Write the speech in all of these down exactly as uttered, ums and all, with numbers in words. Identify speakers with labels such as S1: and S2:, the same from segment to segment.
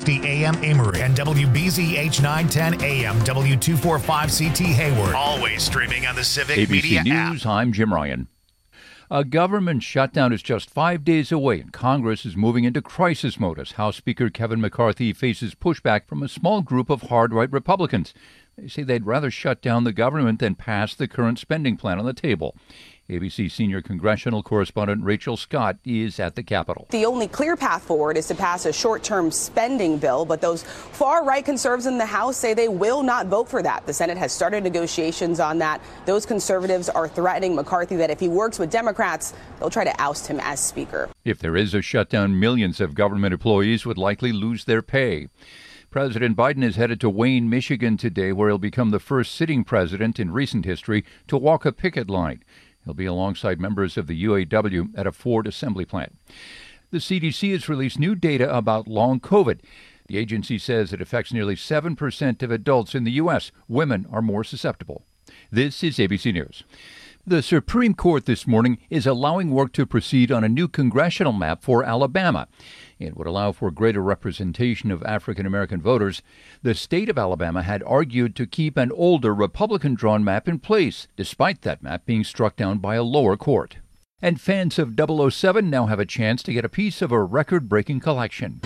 S1: sixty A M Amory and W B Z H nine ten A M W two forty-five C T Hayward. Always streaming on the Civic
S2: A B C
S1: Media
S2: News,
S1: app.
S2: I'm Jim Ryan. A government shutdown is just five days away, and Congress is moving into crisis mode as House Speaker Kevin McCarthy faces pushback from a small group of hard-right Republicans. They say they'd rather shut down the government than pass the current spending plan on the table. A B C senior congressional correspondent Rachel Scott is at the Capitol.
S3: The only clear path forward is to pass a short-term spending bill, but those far-right conservatives in the House say they will not vote for that. The Senate has started negotiations on that. Those conservatives are threatening McCarthy that if he works with Democrats, they'll try to oust him as Speaker.
S2: If there is a shutdown, millions of government employees would likely lose their pay. President Biden is headed to Wayne, Michigan today, where he'll become the first sitting president in recent history to walk a picket line. He'll be alongside members of the U A W at a Ford assembly plant. The C D C has released new data about long COVID. The agency says it affects nearly seven percent of adults in the U S. Women are more susceptible. This is A B C News. The Supreme Court this morning is allowing work to proceed on a new congressional map for Alabama. It would allow for greater representation of African American voters. The state of Alabama had argued to keep an older Republican-drawn map in place, despite that map being struck down by a lower court. And fans of double oh seven now have a chance to get a piece of a record-breaking collection.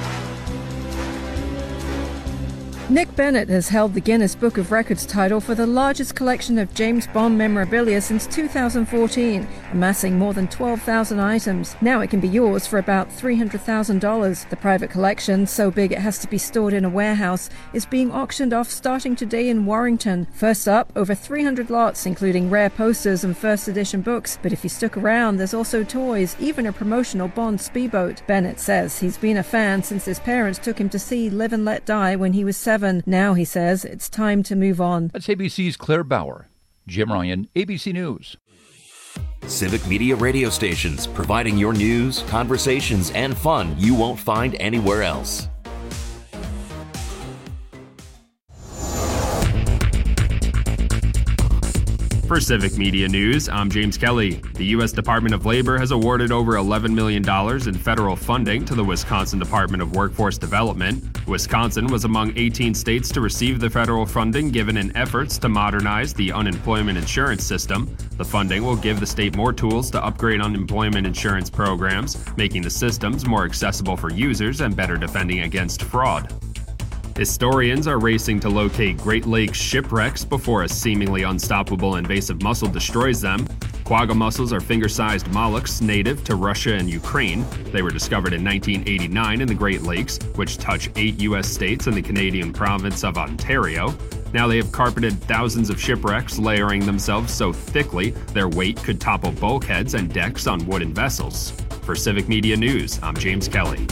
S4: Nick Bennett has held the Guinness Book of Records title for the largest collection of James Bond memorabilia since two thousand fourteen, amassing more than twelve thousand items. Now it can be yours for about three hundred thousand dollars. The private collection, so big it has to be stored in a warehouse, is being auctioned off starting today in Warrington. First up, over three hundred lots, including rare posters and first edition books. But if you stuck around, there's also toys, even a promotional Bond speedboat. Bennett says he's been a fan since his parents took him to see Live and Let Die when he was seven. Now, he says, it's time to move on.
S2: That's A B C's Claire Bauer. Jim Ryan, A B C News.
S5: Civic Media radio stations, providing your news, conversations, and fun you won't find anywhere else.
S6: For Civic Media News, I'm James Kelly. The U S Department of Labor has awarded over eleven million dollars in federal funding to the Wisconsin Department of Workforce Development. Wisconsin was among eighteen states to receive the federal funding given in efforts to modernize the unemployment insurance system. The funding will give the state more tools to upgrade unemployment insurance programs, making the systems more accessible for users and better defending against fraud. Historians are racing to locate Great Lakes shipwrecks before a seemingly unstoppable invasive mussel destroys them. Quagga mussels are finger-sized mollusks native to Russia and Ukraine. They were discovered in nineteen eighty-nine in the Great Lakes, which touch eight U S states and the Canadian province of Ontario. Now they have carpeted thousands of shipwrecks, layering themselves so thickly their weight could topple bulkheads and decks on wooden vessels. For Civic Media News, I'm James Kelly.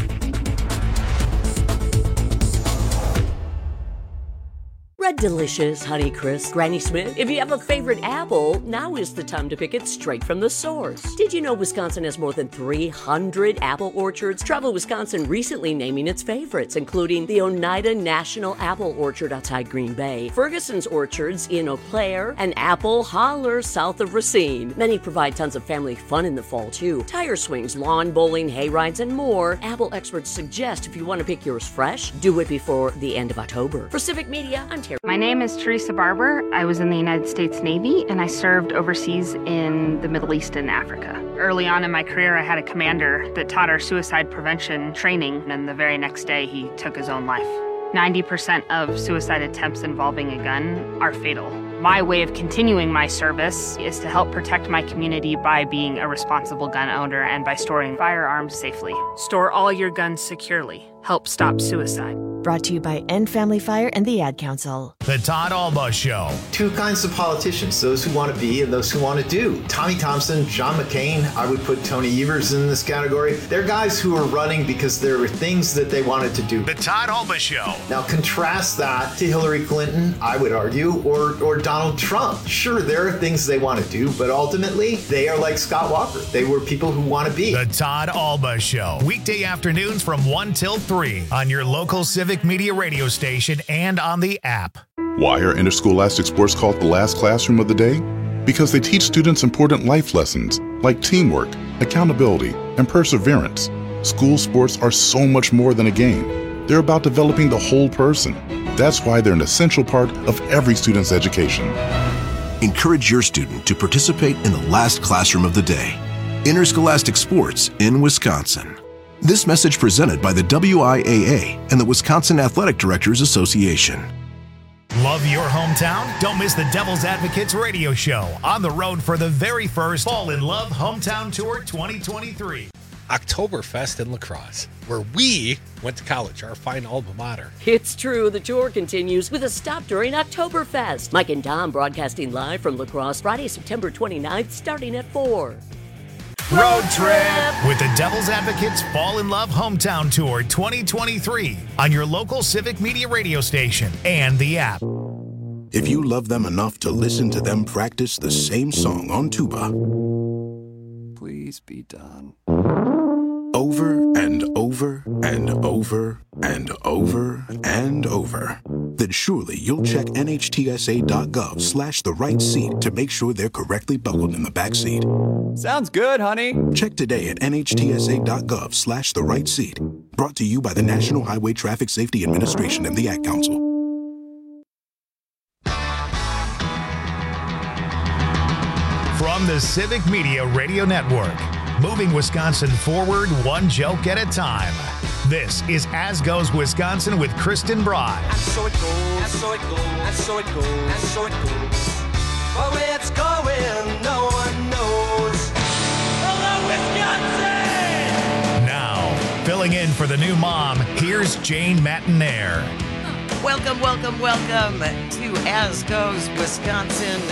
S7: Red Delicious, Honeycrisp, Granny Smith. If you have a favorite apple, now is the time to pick it straight from the source. Did you know Wisconsin has more than three hundred apple orchards? Travel Wisconsin recently naming its favorites, including the Oneida National Apple Orchard outside Green Bay, Ferguson's Orchards in Eau Claire, and Apple Holler south of Racine. Many provide tons of family fun in the fall, too. Tire swings, lawn bowling, hay rides, and more. Apple experts suggest if you want to pick yours fresh, do it before the end of October. For Civic Media, I'm Terry.
S8: My name is Teresa Barber. I was in the United States Navy, and I served overseas in the Middle East and Africa. Early on in my career, I had a commander that taught our suicide prevention training, and the very next day, he took his own life. ninety percent of suicide attempts involving a gun are fatal. My way of continuing my service is to help protect my community by being a responsible gun owner and by storing firearms safely. Store all your guns securely. Help stop suicide.
S9: Brought to you by End Family Fire and the Ad Council.
S1: The Todd Alba Show.
S10: Two kinds of politicians, those who want to be and those who want to do. Tommy Thompson, John McCain, I would put Tony Evers in this category. They're guys who are running because there were things that they wanted to do.
S1: The Todd Alba Show.
S10: Now contrast that to Hillary Clinton, I would argue, or, or Donald Trump. Sure, there are things they want to do, but ultimately, they are like Scott Walker. They were people who want to be.
S1: The Todd Alba Show. Weekday afternoons from one till three on your local Civic Media radio station and on the app.
S11: Why are interscholastic sports called the last classroom of the day? Because they teach students important life lessons like teamwork, accountability, and perseverance. School sports are so much more than a game. They're about developing the whole person. That's why they're an essential part of every student's education.
S12: Encourage your student to participate in the last classroom of the day, Interscholastic Sports in Wisconsin. This message presented by the W I A A and the Wisconsin Athletic Directors Association.
S1: Love your hometown? Don't miss the Devil's Advocates radio show on the road for the very first Fall in Love Hometown Tour twenty twenty-three.
S13: Oktoberfest in La Crosse, where we went to college, our fine alma mater.
S7: It's true. The tour continues with a stop during Oktoberfest. Mike and Tom broadcasting live from La Crosse Friday, September twenty-ninth, starting at four.
S1: Road trip with the Devil's Advocates Fall in Love Hometown Tour twenty twenty-three on your local Civic Media radio station and the app.
S12: If you love them enough to listen to them practice the same song on tuba,
S14: please be done.
S12: Over and over and over and over and over, then surely you'll check N H T S A dot gov slash the right seat to make sure they're correctly buckled in the back seat.
S14: Sounds good, honey.
S12: Check today at N H T S A dot gov slash the right seat. Brought to you by the National Highway Traffic Safety Administration and the Ad Council.
S1: From the Civic Media Radio Network, moving Wisconsin forward one joke at a time. This is As Goes Wisconsin with Kristen Bride.
S15: And so it goes, and so it goes, and so it goes, and so it goes. But where it's going, no one knows. Hello, Wisconsin!
S1: Now, filling in for the new mom, here's Jane Matenaer.
S16: Welcome, welcome, welcome to As Goes Wisconsin.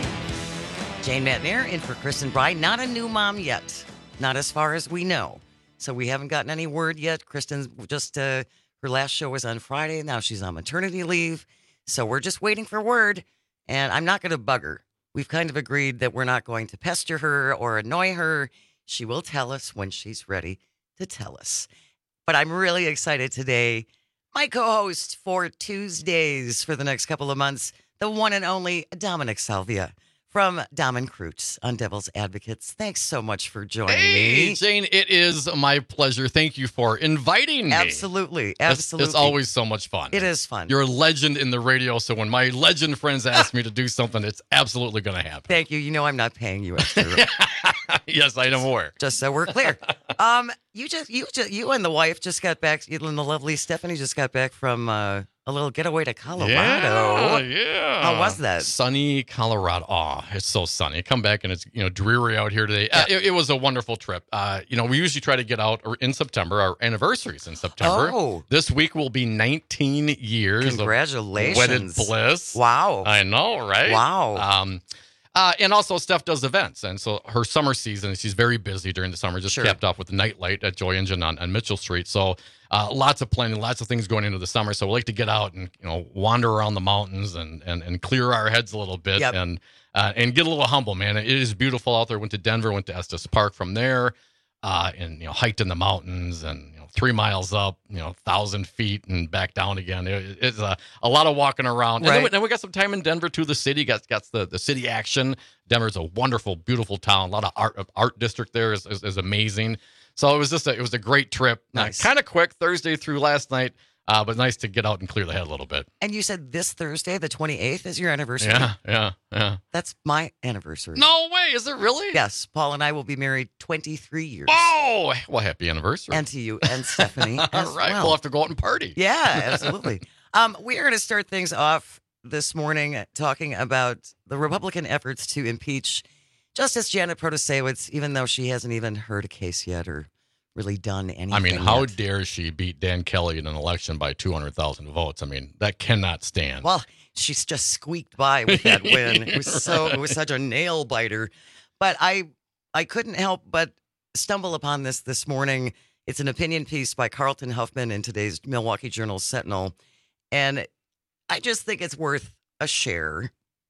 S16: Jane Matenaer in for Kristen Bride. Not a new mom yet. Not as far as we know. So we haven't gotten any word yet. Kristen's just, uh, her last show was on Friday. Now she's on maternity leave. So we're just waiting for word. And I'm not going to bug her. We've kind of agreed that we're not going to pester her or annoy her. She will tell us when she's ready to tell us. But I'm really excited today. My co-host for Tuesdays for the next couple of months, the one and only Dominic Salvia. From Dom and Croots on Devil's Advocates. Thanks so much for joining
S17: hey,
S16: me.
S17: Jane, it is my pleasure. Thank you for inviting me.
S16: Absolutely. Absolutely.
S17: It's, it's always so much fun.
S16: It is fun.
S17: You're a legend in the radio, so when my legend friends ask me to do something, it's absolutely going to happen.
S16: Thank you. You know I'm not paying you extra.
S17: Yes, I know more.
S16: Just so we're clear. um, you just you just you and the wife just got back. You and the lovely Stephanie just got back from uh, a little getaway to Colorado.
S17: Yeah, yeah.
S16: How was that?
S17: Sunny Colorado. Oh, it's so sunny. Come back and it's you know dreary out here today. Yeah. Uh, it, it was a wonderful trip. Uh, you know, we usually try to get out in September. Our anniversary's in September.
S16: Oh,
S17: this week will be nineteen years.
S16: Congratulations!
S17: Of wedded bliss.
S16: Wow.
S17: I know, right?
S16: Wow.
S17: Um. Uh, and also, Steph does events, and so her summer season, she's very busy during the summer. Just
S16: sure.
S17: capped off with the Nightlight at Joy Engine on, on Mitchell Street. So uh, lots of planning, lots of things going into the summer. So we like to get out and you know wander around the mountains and and, and clear our heads a little bit
S16: yep.
S17: and uh, and get a little humble, man. It is beautiful out there. Went to Denver, went to Estes Park from there, uh, and you know hiked in the mountains and. Three miles up, you know, thousand feet and back down again. It, it's a, a lot of walking around.
S16: Right.
S17: And then we, then we got some time in Denver too. The city got got the, the city action. Denver's a wonderful, beautiful town. A lot of art. Art district there is is, is amazing. So it was just a, it was a great trip.
S16: Nice.
S17: Uh, kind of quick Thursday through last night, uh, but nice to get out and clear the head a little bit.
S16: And you said this Thursday, the twenty-eighth, is your anniversary.
S17: Yeah, yeah, yeah.
S16: That's my anniversary.
S17: No way, is it really?
S16: Yes, Paul and I will be married twenty-three years.
S17: Oh, well, happy anniversary.
S16: And to you and Stephanie.
S17: All
S16: as
S17: right,
S16: well.
S17: we'll have to go out and party.
S16: Yeah, absolutely. um, we are going to start things off this morning talking about the Republican efforts to impeach Justice Janet Protasiewicz, even though she hasn't even heard a case yet or really done anything.
S17: I mean, how
S16: yet.
S17: dare she beat Dan Kelly in an election by two hundred thousand votes? I mean, that cannot stand.
S16: Well, she's just squeaked by with that win. It was so it was such a nail biter. But I I couldn't help but stumble upon this this morning. It's an opinion piece by Carlton Huffman in today's Milwaukee Journal Sentinel. And I just think it's worth a share.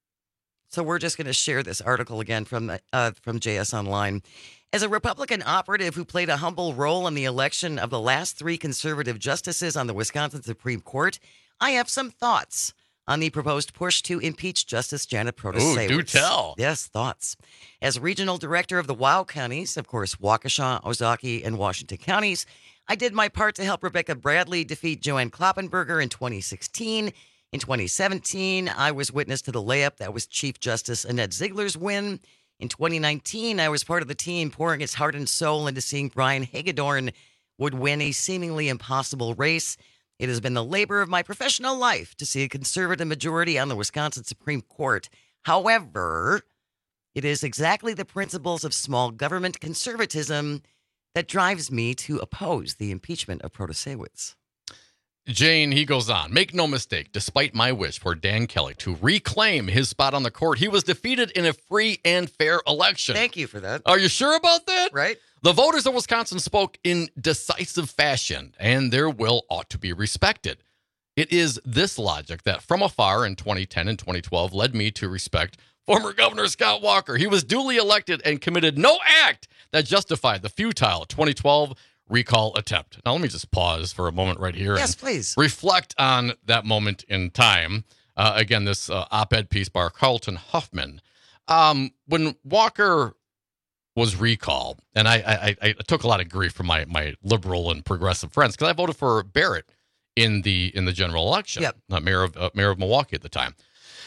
S16: So we're just going to share this article again from uh, from J S Online. As a Republican operative who played a humble role in the election of the last three conservative justices on the Wisconsin Supreme Court, I have some thoughts on the proposed push to impeach Justice Janet Protasiewicz.
S17: Oh, do tell.
S16: Yes, thoughts. As regional director of the W O W counties, of course, Waukesha, Ozaukee, and Washington counties, I did my part to help Rebecca Bradley defeat Joanne Kloppenberger in twenty sixteen. In twenty seventeen, I was witness to the layup that was Chief Justice Annette Ziegler's win. In twenty nineteen, I was part of the team pouring its heart and soul into seeing Brian Hagedorn would win a seemingly impossible race. It has been the labor of my professional life to see a conservative majority on the Wisconsin Supreme Court. However, it is exactly the principles of small government conservatism that drives me to oppose the impeachment of Protasiewicz.
S17: Jane, he goes on, make no mistake, despite my wish for Dan Kelly to reclaim his spot on the court, he was defeated in a free and fair election.
S16: Thank you for that.
S17: Are you sure about that?
S16: Right.
S17: The voters of Wisconsin spoke in decisive fashion, and their will ought to be respected. It is this logic that from afar in twenty ten and twenty twelve led me to respect former Governor Scott Walker. He was duly elected and committed no act that justified the futile twenty twelve recall attempt. Now, let me just pause for a moment right here.
S16: Yes,
S17: and
S16: please.
S17: Reflect on that moment in time. Uh, again, this uh, op-ed piece by Carlton Huffman. Um, when Walker was recalled, and I, I, I took a lot of grief from my, my liberal and progressive friends because I voted for Barrett in the in the general election,
S16: yep.
S17: uh, mayor of uh, mayor of Milwaukee at the time.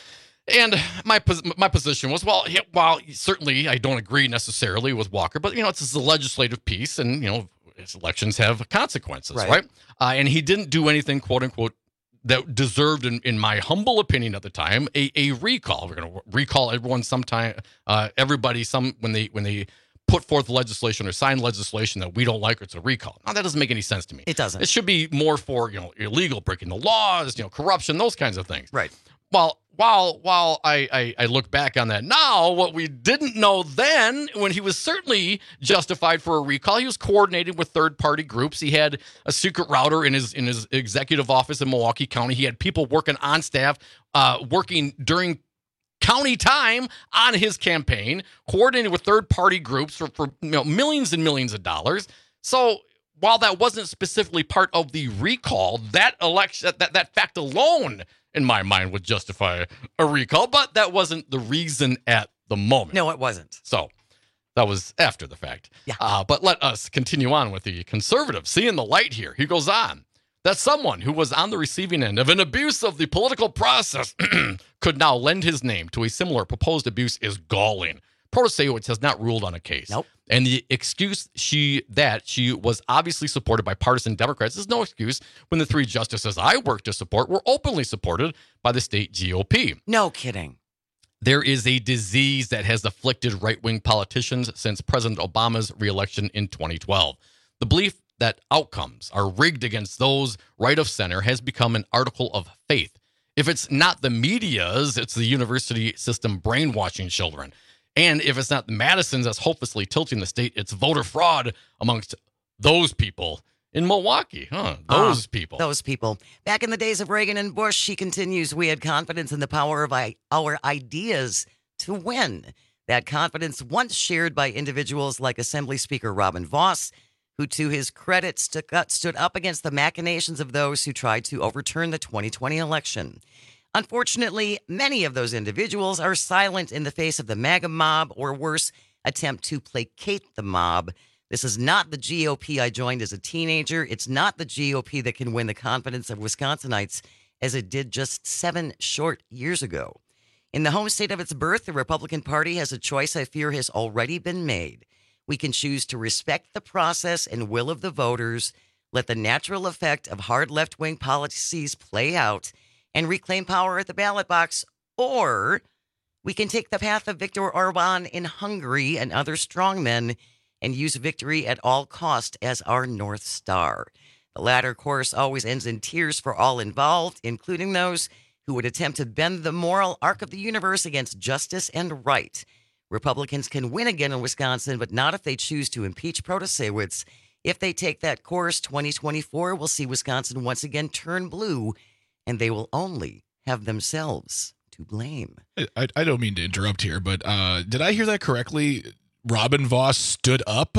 S17: And my my position was, well, yeah, while certainly I don't agree necessarily with Walker, but, you know, it's a legislative piece and, you know, elections have consequences, right? right? Uh, and he didn't do anything, quote unquote, that deserved, in, in my humble opinion at the time, a, a recall. We're going to recall everyone sometime, uh, everybody, some when they when they put forth legislation or sign legislation that we don't like, it's a recall. Now, that doesn't make any sense to me.
S16: It doesn't.
S17: It should be more for, you know, illegal, breaking the laws, you know, corruption, those kinds of things.
S16: Right.
S17: While while while I, I, I look back on that now, what we didn't know then, when he was certainly justified for a recall, he was coordinating with third-party groups. He had a secret router in his in his executive office in Milwaukee County. He had people working on staff, uh, working during county time on his campaign, coordinated with third-party groups for, for you know, millions and millions of dollars. So while that wasn't specifically part of the recall, that election, that that fact alone, in my mind, would justify a recall, but that wasn't the reason at the moment.
S16: No, it wasn't.
S17: So that was after the fact.
S16: Yeah.
S17: Uh, but let us continue on with the conservative. Seeing the light here. He goes on that someone who was on the receiving end of an abuse of the political process could now lend his name to a similar proposed abuse is galling. Protasiewicz has not ruled on a case.
S16: Nope.
S17: And the excuse she that she was obviously supported by partisan Democrats is no excuse when the three justices I worked to support were openly supported by the state G O P.
S16: No kidding.
S17: There is a disease that has afflicted right-wing politicians since President Obama's reelection in twenty twelve. The belief that outcomes are rigged against those right of center has become an article of faith. If it's not the media's, it's the university system brainwashing children. And if it's not the Madisons that's hopelessly tilting the state, it's voter fraud amongst those people in Milwaukee. Huh? Those uh, people.
S16: Those people. Back in the days of Reagan and Bush, she continues, we had confidence in the power of I- our ideas to win. That confidence once shared by individuals like Assembly Speaker Robin Vos, who to his credit stuck up, stood up against the machinations of those who tried to overturn the twenty twenty election. Unfortunately, many of those individuals are silent in the face of the MAGA mob, or worse, attempt to placate the mob. This is not the G O P I joined as a teenager. It's not the G O P that can win the confidence of Wisconsinites as it did just seven short years ago. In the home state of its birth, the Republican Party has a choice I fear has already been made. We can choose to respect the process and will of the voters, let the natural effect of hard left-wing policies play out, and reclaim power at the ballot box, or we can take the path of Viktor Orban in Hungary and other strongmen and use victory at all cost as our North Star. The latter course always ends in tears for all involved, including those who would attempt to bend the moral arc of the universe against justice and right. Republicans can win again in Wisconsin, but not if they choose to impeach Protasiewicz. If they take that course, twenty twenty-four will see Wisconsin once again turn blue, and they will only have themselves to blame.
S18: I, I don't mean to interrupt here, but uh, did I hear that correctly? Robin Vos stood up?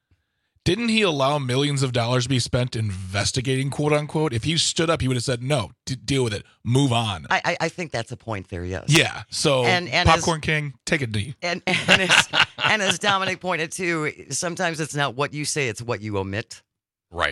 S18: Didn't he allow millions of dollars to be spent investigating, quote unquote? If he stood up, he would have said, no, d- deal with it. Move on.
S16: I, I, I think that's a point there, yes.
S18: Yeah. So,
S16: and, and
S18: Popcorn
S16: as,
S18: King, take a knee.
S16: And, and, as, and as Dominic pointed to, sometimes it's not what you say, it's what you omit.
S17: Right.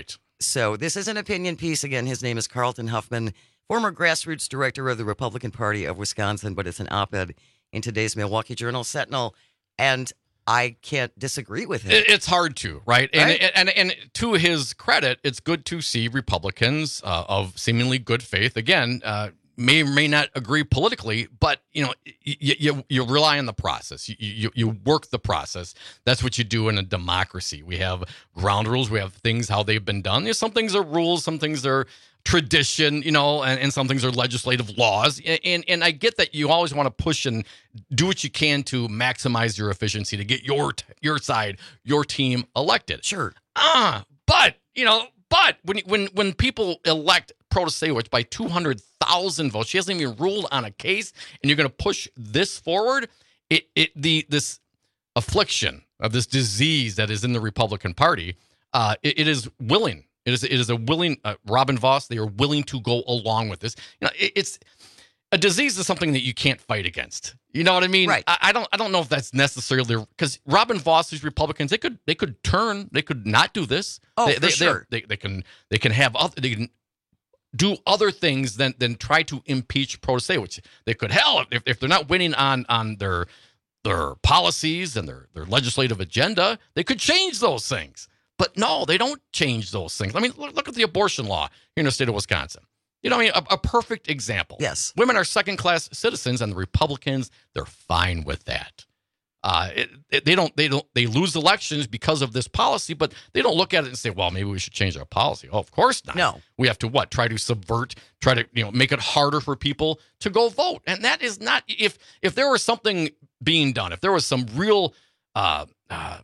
S16: So this is an opinion piece. Again, his name is Carlton Huffman, former grassroots director of the Republican Party of Wisconsin, but it's an op-ed in today's Milwaukee Journal-Sentinel, and I can't disagree with him.
S17: It's hard to, right? And,
S16: Right?
S17: and, and and to his credit, it's good to see Republicans uh, of seemingly good faith, again, uh, may or may not agree politically, but you know, you you, you rely on the process. You, you you work the process. That's what you do in a democracy. We have ground rules. We have things how they've been done. You know, some things are rules. Some things are tradition, you know, and, and some things are legislative laws. And, and and I get that you always want to push and do what you can to maximize your efficiency to get your your side, your team elected.
S16: Sure.
S17: Ah, but you know, but when when when people elect Protasewicz by two hundred thousand votes, she hasn't even ruled on a case, and you're going to push this forward. It it the this affliction of this disease that is in the Republican Party, uh, it, it is willing. It is it is a willing uh, Robin Vos. They are willing to go along with this. You know, it, it's a disease is something that you can't fight against. You know what I mean?
S16: Right.
S17: I, I don't I don't know if that's necessarily because Robin Vos, these Republicans, they could they could turn, they could not do this.
S16: Oh,
S17: they,
S16: for
S17: they,
S16: sure.
S17: They, they they can they can have other they can do other things than than try to impeach Protasewicz. They could hell if if they're not winning on on their their policies and their their legislative agenda, they could change those things. But no, they don't change those things. I mean, look, look at the abortion law here in the state of Wisconsin. You know, I mean, a, a perfect example.
S16: Yes.
S17: Women are second-class citizens, and the Republicans, they're fine with that. Uh, it, it, they don't, they don't, they lose elections because of this policy, but they don't look at it and say, well, maybe we should change our policy. Oh, of course not.
S16: No.
S17: We have to what? Try to subvert, try to, you know, make it harder for people to go vote. And that is not, if, if there was something being done, if there was some real, uh, uh,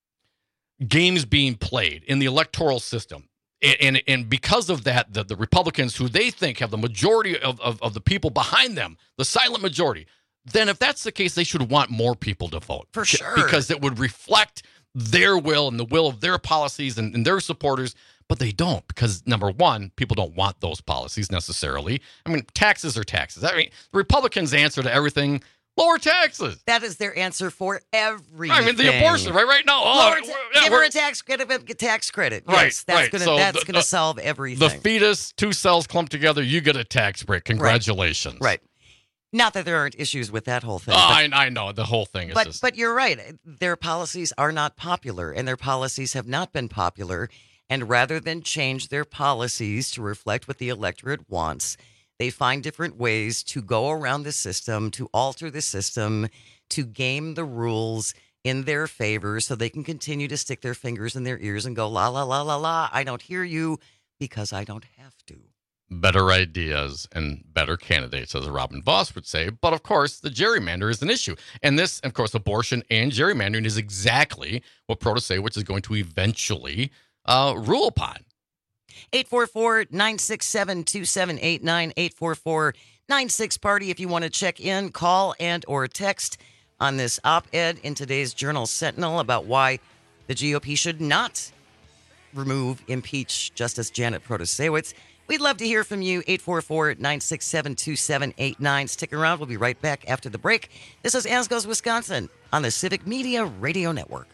S17: games being played in the electoral system. And, and and because of that, the, the Republicans, who they think have the majority of, of, of the people behind them, the silent majority, then if that's the case, they should want more people to vote.
S16: For sure.
S17: Because it would reflect their will and the will of their policies and, and their supporters. But they don't, because number one, people don't want those policies necessarily. I mean, taxes are taxes. I mean, the Republicans' answer to everything, lower taxes.
S16: That is their answer for everything.
S17: I mean, the abortion, right? Right now, oh,
S16: Lower ta-
S17: yeah,
S16: give her
S17: we're-
S16: a tax credit. A tax credit.
S17: Right,
S16: Yes, that's
S17: right.
S16: gonna
S17: So
S16: that's
S17: the-
S16: gonna
S17: uh,
S16: solve everything.
S17: The fetus, two cells clumped together, you get a tax break. Congratulations.
S16: Right. Not that there aren't issues with that whole thing.
S17: Oh,
S16: but-
S17: I, I know. The whole thing is
S16: But
S17: just.
S16: but you're right. Their policies are not popular, and their policies have not been popular. And rather than change their policies to reflect what the electorate wants, they find different ways to go around the system, to alter the system, to game the rules in their favor so they can continue to stick their fingers in their ears and go, la, la, la, la, la, I don't hear you because I don't have to.
S17: Better ideas and better candidates, as Robin Vos would say. But of course, the gerrymander is an issue. And this, of course, abortion and gerrymandering is exactly what Protasewicz is going to eventually uh, rule upon.
S16: eight four four, nine six seven, two seven eight nine, eight four four, nine six party if you want to check in, call and or text on this op-ed in today's Journal Sentinel about why the G O P should not remove, impeach Justice Janet Protasewicz. We'd love to hear from you, eight four four, nine six seven, two seven eight nine. Stick around. We'll be right back after the break. This is As Goes Wisconsin on the Civic Media Radio Network.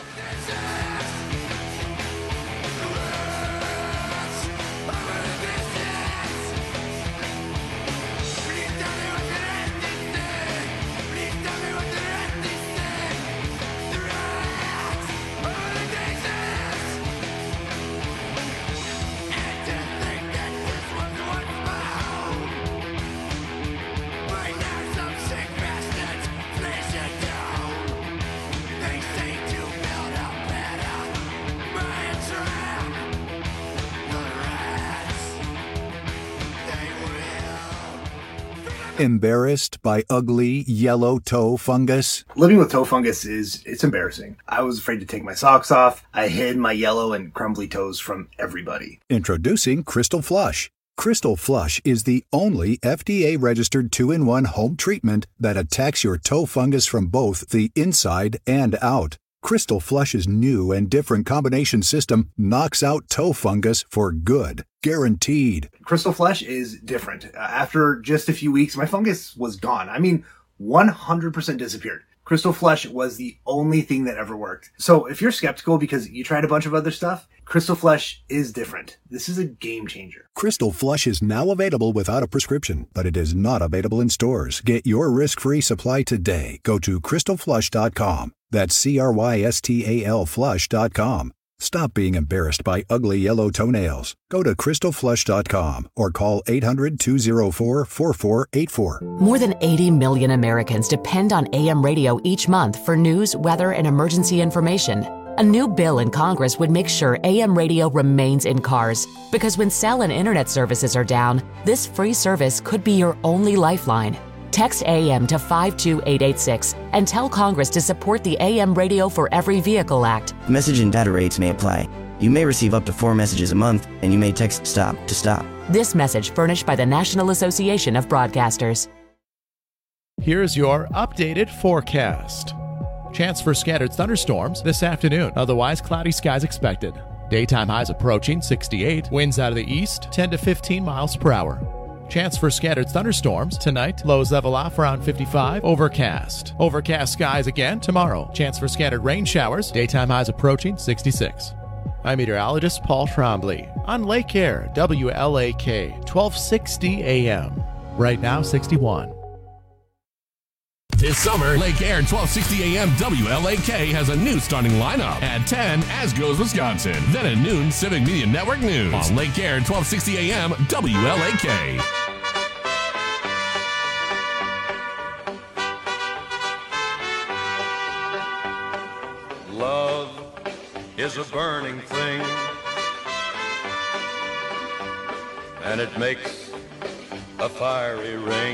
S19: Embarrassed by ugly yellow toe fungus?
S20: Living with toe fungus is, it's embarrassing. I was afraid to take my socks off. I hid my yellow and crumbly toes from everybody.
S19: Introducing Crystal Flush. Crystal Flush is the only F D A-registered two in one home treatment that attacks your toe fungus from both the inside and out. Crystal Flush's new and different combination system knocks out toe fungus for good. Guaranteed.
S20: Crystal Flush is different. Uh, after just a few weeks, my fungus was gone. I mean, one hundred percent disappeared. Crystal Flush was the only thing that ever worked. So if you're skeptical because you tried a bunch of other stuff, Crystal Flush is different. This is a game changer.
S19: Crystal Flush is now available without a prescription, but it is not available in stores. Get your risk-free supply today. Go to crystal flush dot com. That's C R Y S T A L flush dot com. Stop being embarrassed by ugly yellow toenails. Go to crystal flush dot com or call eight hundred, two oh four, four four eight four.
S21: More than eighty million Americans depend on A M radio each month for news, weather, and emergency information. A new bill in Congress would make sure A M radio remains in cars, because when cell and internet services are down, this free service could be your only lifeline. Text A M to five two eight eight six and tell Congress to support the A M Radio for Every Vehicle Act.
S22: Message and data rates may apply. You may receive up to four messages a month, and you may text STOP to stop.
S21: This message furnished by the National Association of Broadcasters.
S23: Here's your updated forecast. Chance for scattered thunderstorms this afternoon. Otherwise, cloudy skies expected. Daytime highs approaching sixty-eight. Winds out of the east, ten to fifteen miles per hour. Chance for scattered thunderstorms tonight. Lows level off around fifty-five. Overcast. Overcast skies again tomorrow. Chance for scattered rain showers. Daytime highs approaching sixty-six. I'm meteorologist Paul Trombley on Lake Air, W L A K, twelve sixty A M. Right now, sixty-one.
S24: This summer, Lake Air twelve sixty A M W L A K has a new starting lineup. At ten, As Goes Wisconsin. Then at noon, Civic Media Network News. On Lake Air twelve sixty A M W L A K.
S15: Love is a burning thing, and it makes a fiery ring.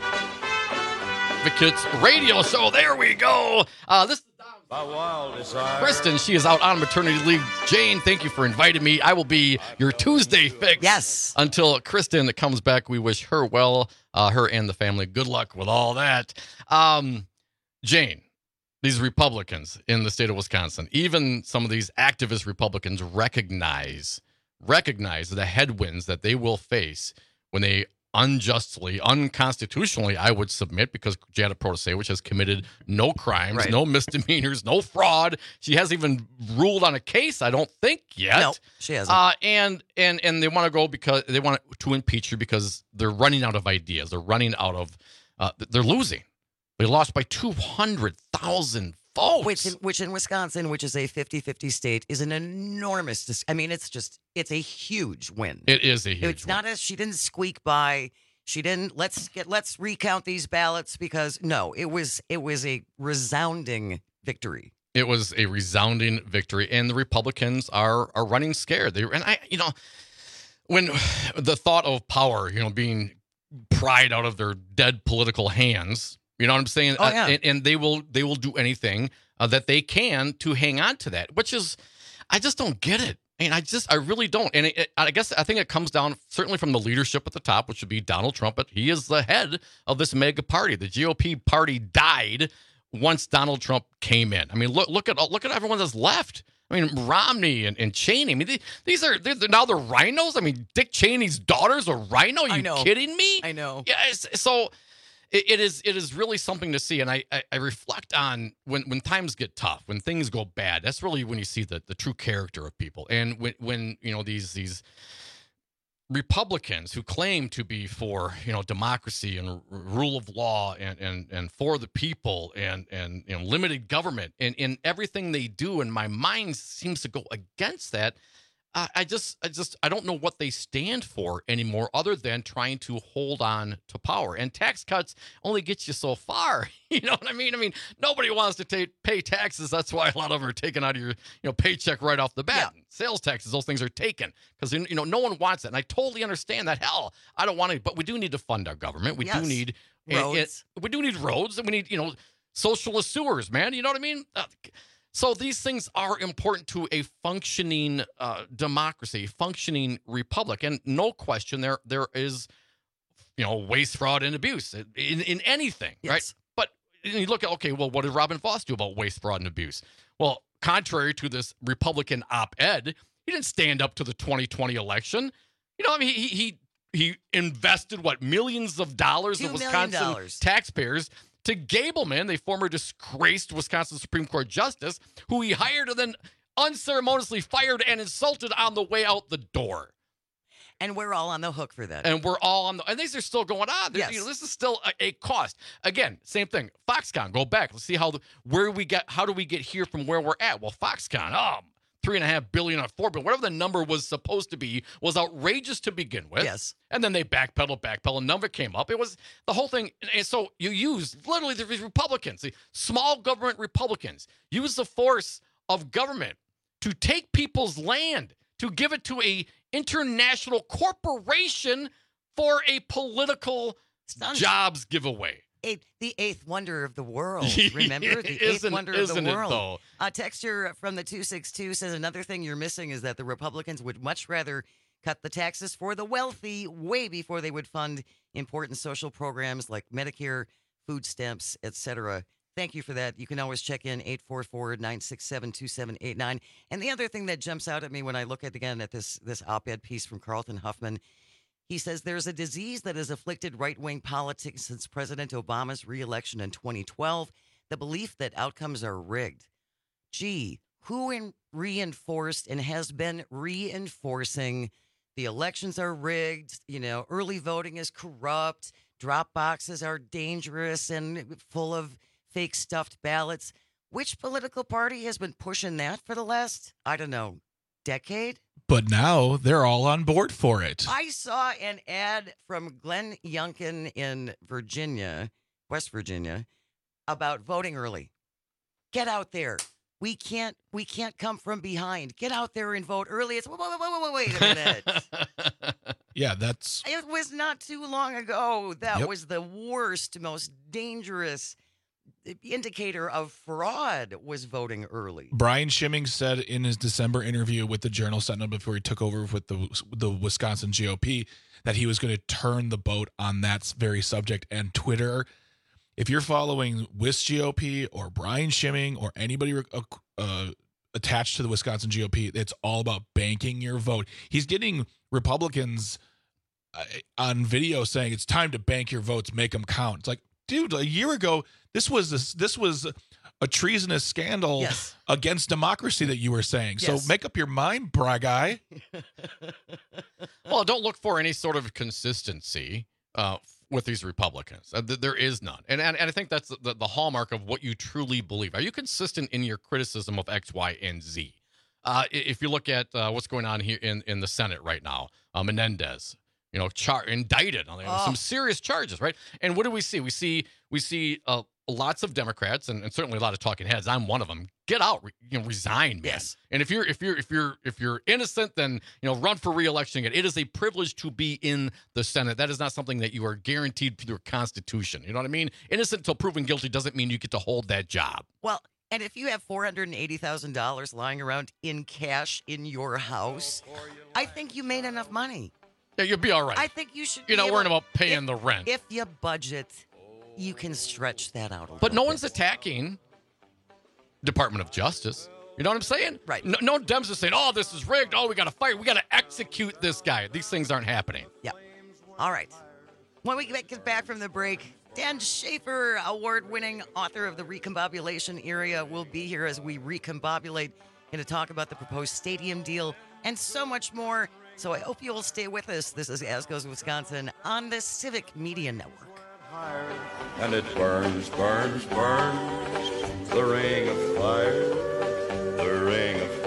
S17: Advocates Radio Show. There we go. Uh, this is
S15: My wild desire.
S17: Kristen. She is out on maternity leave. Jane, thank you for inviting me. I will be your Tuesday fix.
S16: Yes.
S17: Until Kristen comes back, we wish her well, uh, her and the family. Good luck with all that. Um, Jane, these Republicans in the state of Wisconsin, even some of these activist Republicans recognize recognize the headwinds that they will face when they unjustly, unconstitutionally, I would submit, because Janet Protasevich has committed no crimes,
S16: Right.
S17: no misdemeanors, no fraud. She hasn't even ruled on a case, I don't think, yet.
S16: No, she hasn't.
S17: Uh, and and and they want to go because they want to impeach her because they're running out of ideas. They're running out of. Uh, they're losing. They lost by two hundred thousand votes.
S16: Which in, which in Wisconsin, which is a fifty-fifty state, is an enormous, dis- I mean, it's just, it's a huge win.
S17: It is a huge
S16: It's not as, she didn't squeak by. She didn't, let's get, let's recount these ballots because, no, it was, it was a resounding victory.
S17: It was a resounding victory, and the Republicans are are running scared. They and I, you know, when the thought of power, you know, being pried out of their dead political hands. You know what I'm saying?
S16: Oh, yeah.
S17: Uh, and, and they will they will do anything uh, that they can to hang on to that, which is, I just don't get it. I mean, I just, I really don't. And it, it, I guess I think it comes down certainly from the leadership at the top, which would be Donald Trump. But he is the head of this mega party. The G O P party died once Donald Trump came in. I mean, look look at look at everyone that's left. I mean, Romney and, and Cheney. I mean, they, these are they're, they're now the rhinos. I mean, Dick Cheney's daughter's a rhino. Are you
S16: know.
S17: kidding me?
S16: I know.
S17: Yeah. It's, so. It is it is really something to see, and I, I, I reflect on when, when times get tough, when things go bad. That's really when you see the, the true character of people, and when when you know these these Republicans who claim to be for you know democracy and r- rule of law and, and, and for the people and and you know limited government, and in everything they do, and my mind seems to go against that. I I just, I just, I don't know what they stand for anymore, other than trying to hold on to power. And tax cuts only get you so far. You know what I mean? I mean, nobody wants to take, pay taxes. That's why a lot of them are taken out of your, you know, paycheck right off the bat. Yeah. Sales taxes, those things are taken because you know no one wants it. And I totally understand that. Hell, I don't want to, but we do need to fund our government. We
S16: Yes.
S17: do need
S16: Roads.
S17: and- and we do need roads, and we need you know socialist sewers, man. You know what I mean? Uh, So these things are important to a functioning uh, democracy, functioning republic, and no question there there is, you know, waste, fraud, and abuse in, in anything,
S16: Yes.
S17: right? But you look at okay, well, what did Robin Voss do about waste, fraud, and abuse? Well, contrary to this Republican op-ed, he didn't stand up to the twenty twenty election. You know, I mean, he he he invested what millions of dollars
S16: Two
S17: of
S16: million
S17: Wisconsin
S16: dollars.
S17: taxpayers to Gableman, the former disgraced Wisconsin Supreme Court justice, who he hired and then unceremoniously fired and insulted on the way out the door.
S16: And we're all on the hook for that.
S17: And we're all on the, and these are still going on.
S16: Yes.
S17: You know, this is still a, a cost. Again, same thing. Foxconn, go back. Let's see how, the, where we get, how do we get here from where we're at? Well, Foxconn, oh, three and a half billion or four billion, whatever the number was supposed to be, was outrageous to begin with.
S16: Yes.
S17: And then they backpedaled, backpedaled, none of it came up. It was the whole thing. And so you use literally the Republicans, the small government Republicans, use the force of government to take people's land, to give it to a international corporation for a political jobs giveaway.
S16: Eight, the eighth wonder of the world. Remember? The eighth
S17: Isn't-
S16: wonder of the
S17: isn't it,
S16: world.
S17: though?
S16: A texture from the two six two says another thing you're missing is that the Republicans would much rather cut the taxes for the wealthy way before they would fund important social programs like Medicare, food stamps, et cetera. Thank you for that. You can always check in eight four four, nine six seven, two seven eight nine. And the other thing that jumps out at me when I look at again at this this op-ed piece from Carlton Huffman, he says there's a disease that has afflicted right-wing politics since President Obama's reelection in twenty twelve, the belief that outcomes are rigged. Gee, who in reinforced and has been reinforcing the elections are rigged, you know, early voting is corrupt, drop boxes are dangerous and full of fake stuffed ballots. Which political party has been pushing that for the last, I don't know, decade?
S18: But now they're all on board for it.
S16: I saw an ad from Glenn Youngkin in Virginia, West Virginia, about voting early. Get out there. We can't we can't come from behind. Get out there and vote early. It's wait, wait, wait, wait, wait a minute.
S18: Yeah, that's
S16: It was not too long ago. That
S18: Yep.
S16: was the worst, most dangerous indicator of fraud was voting early.
S18: Brian Schimming said in his December interview with the Journal Sentinel before he took over with the the Wisconsin G O P that he was going to turn the boat on that very subject. And Twitter, if you're following Wis G O P or Brian Schimming or anybody uh, uh, attached to the Wisconsin G O P, it's all about banking your vote. He's getting Republicans uh, on video saying it's time to bank your votes, make them count. It's like, dude, a year ago, this was this, this was a treasonous scandal
S16: Yes.
S18: against democracy that you were saying.
S16: Yes.
S18: So make up your mind, bra guy.
S17: Well, don't look for any sort of consistency uh, with these Republicans. Uh, th- there is none. And, and and I think that's the, the hallmark of what you truly believe. Are you consistent in your criticism of X, Y, and Z? Uh, i- if you look at uh, what's going on here in, in the Senate right now, uh, Menendez, you know, char- indicted on
S16: Oh.
S17: some serious charges, right? And what do we see? We see we see uh, lots of Democrats and, and certainly a lot of talking heads. I'm one of them. Get out, re- you know, resign, man.
S16: Yes.
S17: And if you're if you're if you're if you're innocent, then you know, run for re-election again. It is a privilege to be in the Senate. That is not something that you are guaranteed through your Constitution. You know what I mean? Innocent until proven guilty doesn't mean you get to hold that job.
S16: Well, and if you have four hundred eighty thousand dollars lying around in cash in your house, I think you made enough money.
S17: Yeah, you'll be all right.
S16: I think you should
S17: You're
S16: be
S17: not
S16: able-
S17: worrying about paying
S16: if-
S17: the rent.
S16: If you budget, you can stretch that out a
S17: But no
S16: little
S17: one's
S16: bit.
S17: attacking Department of Justice. You know what I'm saying?
S16: Right.
S17: No, no Dems are saying, oh, this is rigged. Oh, we got to fight. We got to execute this guy. These things aren't happening.
S16: Yeah. All right. When we get back from the break, Dan Schaefer, award-winning author of The Recombobulation Area, will be here as we recombobulate, going to talk about the proposed stadium deal and so much more. So I hope you will stay with us. This is As Goes Wisconsin on the Civic Media Network.
S2: And it burns, burns, burns, the ring of fire, the ring of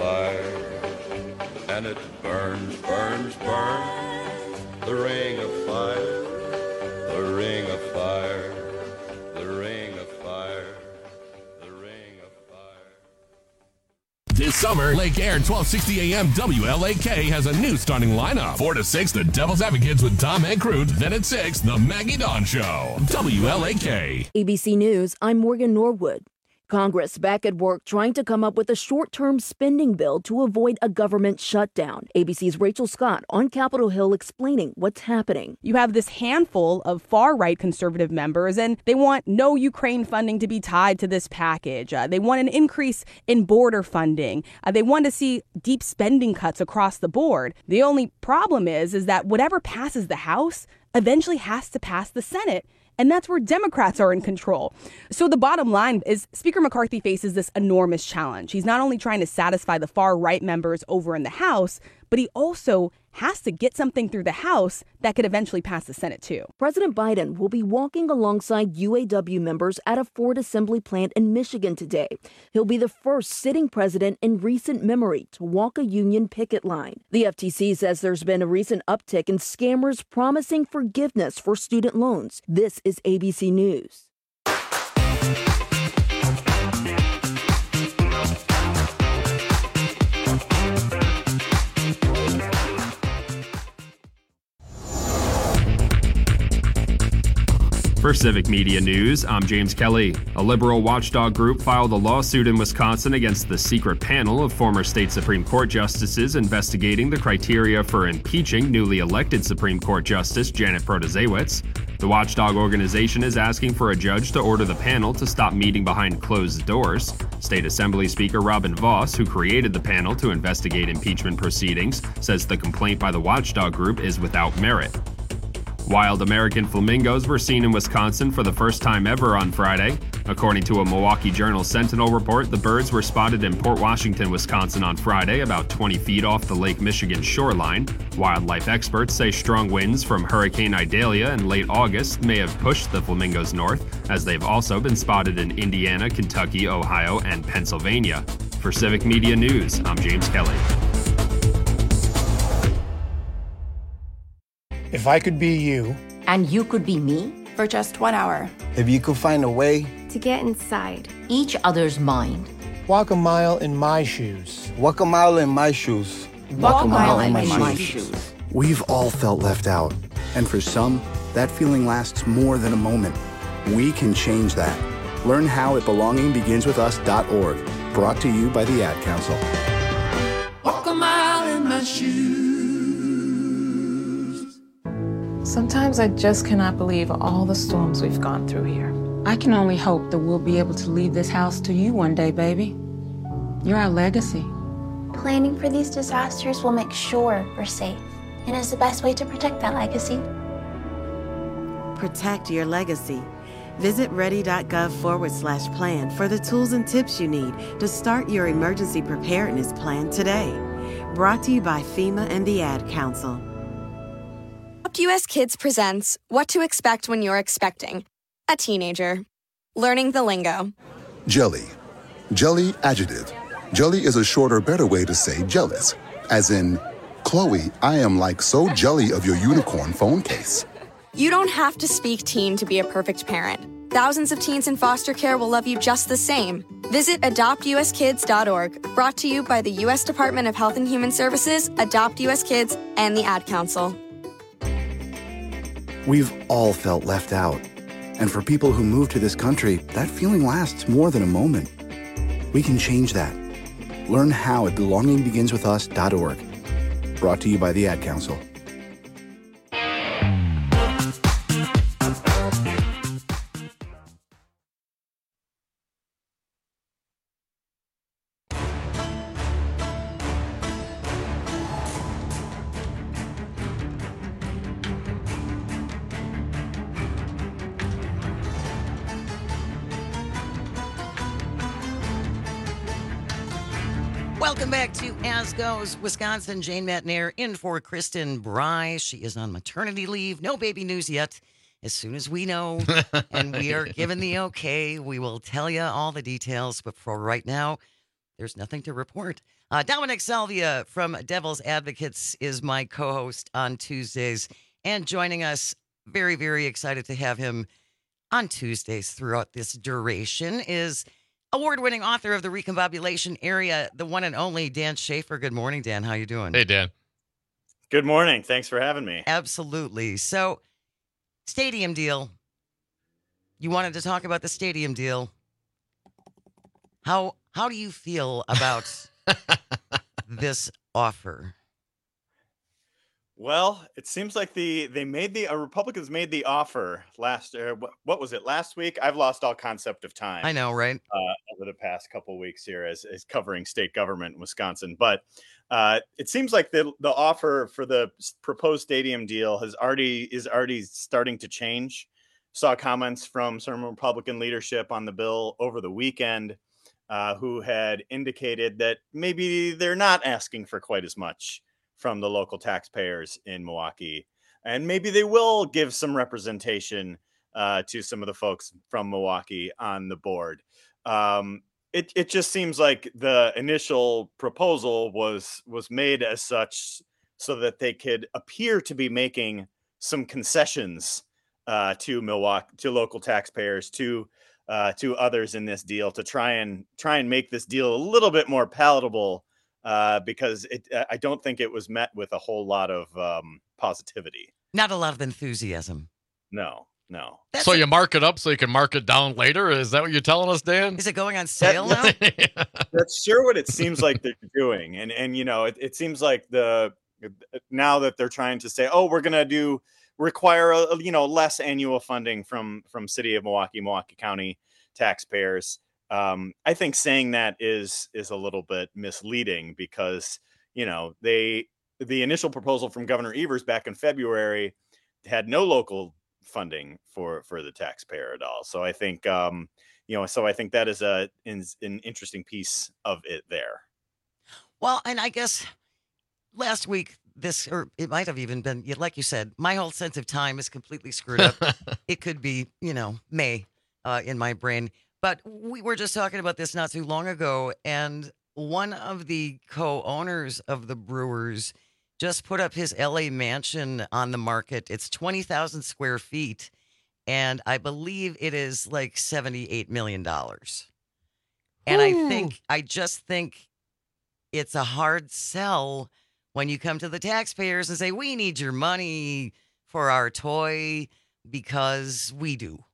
S2: fire. And it burns, burns, burns, the ring of fire, the ring of fire, the ring of fire, the ring of fire.
S24: This summer, Lake Air twelve sixty A M W L A K has a new starting lineup. four to six, The Devil's Advocates with Tom and Crute. Then at six, The Maggie Dawn Show. W L A K.
S3: A B C News, I'm Morgan Norwood. Congress back at work trying to come up with a short-term spending bill to avoid a government shutdown. A B C's Rachel Scott on Capitol Hill explaining what's happening.
S4: You have this handful of far-right conservative members, and they want no Ukraine funding to be tied to this package. Uh, they want an increase in border funding. Uh, they want to see deep spending cuts across the board. The only problem is, is that whatever passes the House eventually has to pass the Senate. and that's where Democrats are in control. So the bottom line is Speaker McCarthy faces this enormous challenge. He's not only trying to satisfy the far-right members over in the House, but he also has to get something through the House that could eventually pass the Senate, too.
S3: President Biden will be walking alongside U A W members at a Ford assembly plant in Michigan today. He'll be the first sitting president in recent memory to walk a union picket line. The F T C says there's been a recent uptick in scammers promising forgiveness for student loans. This is A B C News.
S5: For Civic Media News, I'm James Kelly. A liberal watchdog group filed a lawsuit in Wisconsin against the secret panel of former state Supreme Court justices investigating the criteria for impeaching newly elected Supreme Court Justice Janet Protasiewicz. The watchdog organization is asking for a judge to order the panel to stop meeting behind closed doors. State Assembly Speaker Robin Vos, who created the panel to investigate impeachment proceedings, says the complaint by the watchdog group is without merit. Wild American flamingos were seen in Wisconsin for the first time ever on Friday. According to a Milwaukee Journal Sentinel report, the birds were spotted in Port Washington, Wisconsin on Friday, about twenty feet off the Lake Michigan shoreline. Wildlife experts say strong winds from Hurricane Idalia in late August may have pushed the flamingos north, as they've also been spotted in Indiana, Kentucky, Ohio, and Pennsylvania. For Civic Media News, I'm James Kelly.
S6: If I could be you.
S8: And you could be me?
S9: For just one hour.
S6: If you could find a way.
S9: To get inside.
S8: Each other's mind.
S6: Walk a mile in my shoes.
S25: Walk a mile in my shoes.
S8: Walk, Walk a mile, mile in, in my, my shoes. shoes.
S19: We've all felt left out. And for some, that feeling lasts more than a moment. We can change that. Learn how at belonging begins with us dot org. Brought to you by the Ad Council.
S26: Walk a mile in my shoes.
S27: Sometimes I just cannot believe all the storms we've gone through here.
S28: I can only hope that we'll be able to leave this house to you one day, baby. You're our legacy.
S9: Planning for these disasters will make sure we're safe, and is the best way to protect that legacy.
S29: Protect your legacy. Visit ready.gov forward slash plan for the tools and tips you need to start your emergency preparedness plan today. Brought to you by FEMA and the Ad Council.
S30: U S Kids presents What to Expect When You're Expecting a Teenager. Learning the lingo.
S31: Jelly. Jelly adjective. Jelly is a shorter, better way to say jealous. As in, Chloe, I am like so jelly of your unicorn phone case.
S30: You don't have to speak teen to be a perfect parent. Thousands of teens in foster care will love you just the same. Visit adopt u s kids dot org. Brought to you by the U S Department of Health and Human Services, Adopt U S Kids, and the Ad Council.
S19: We've all felt left out. And for people who move to this country, that feeling lasts more than a moment. We can change that. Learn how at belonging begins with us dot org. Brought to you by the Ad Council.
S16: Welcome back to As Goes Wisconsin. Jane Matnair in for Kristen Bry. She is on maternity leave. No baby news yet. As soon as we know and we are given the okay, we will tell you all the details. But for right now, there's nothing to report. Uh, Dominic Salvia from Devil's Advocates is my co-host on Tuesdays and joining us. Very, very excited to have him on Tuesdays throughout this duration is award-winning author of The Recombobulation Area, the one and only Dan Schaefer. Good morning, Dan. How you doing?
S17: Hey, Dan.
S32: Good morning. Thanks for having me.
S16: Absolutely. So, stadium deal. You wanted to talk about the stadium deal. How how do you feel about this offer?
S32: Well, it seems like the they made the uh, Republicans made the offer last. Uh, what, what was it last week? I've lost all concept of time.
S16: I know, right?
S32: Uh, over the past couple weeks here, as, as covering state government in Wisconsin, but uh, it seems like the the offer for the proposed stadium deal has already is already starting to change. saw comments from some Republican leadership on the bill over the weekend uh, who had indicated that maybe they're not asking for quite as much from the local taxpayers in Milwaukee. And maybe they will give some representation uh, to some of the folks from Milwaukee on the board. Um, it, it just seems like the initial proposal was was made as such so that they could appear to be making some concessions uh, to Milwaukee, to local taxpayers, to uh, to others in this deal, to try and try and make this deal a little bit more palatable, uh, because it, I don't think it was met with a whole lot of um, positivity.
S16: Not a lot of enthusiasm.
S32: No, no.
S17: That's so you mark it up so you can mark it down later? Is that what you're telling us, Dan?
S16: Is it going on sale now?
S32: That's sure what it seems like they're doing. And, and you know, it, it seems like the now that they're trying to say, oh, we're going to do require, a, you know, less annual funding from from City of Milwaukee, Milwaukee County taxpayers. Um, I think saying that is is a little bit misleading because, you know, they the initial proposal from Governor Evers back in February had no local funding for for the taxpayer at all. So I think, um, you know, so I think that is a in, an interesting piece of it there.
S16: Well, and I guess last week, this, or it might have even been, like you said, my whole sense of time is completely screwed up. It could be, you know, May uh, in my brain. But we were just talking about this not too long ago, and one of the co-owners of the Brewers just put up his L A mansion on the market. It's twenty thousand square feet, and I believe it is like seventy-eight million dollars. And Ooh. I think, I just think it's a hard sell when you come to the taxpayers and say, we need your money for our toy because we do.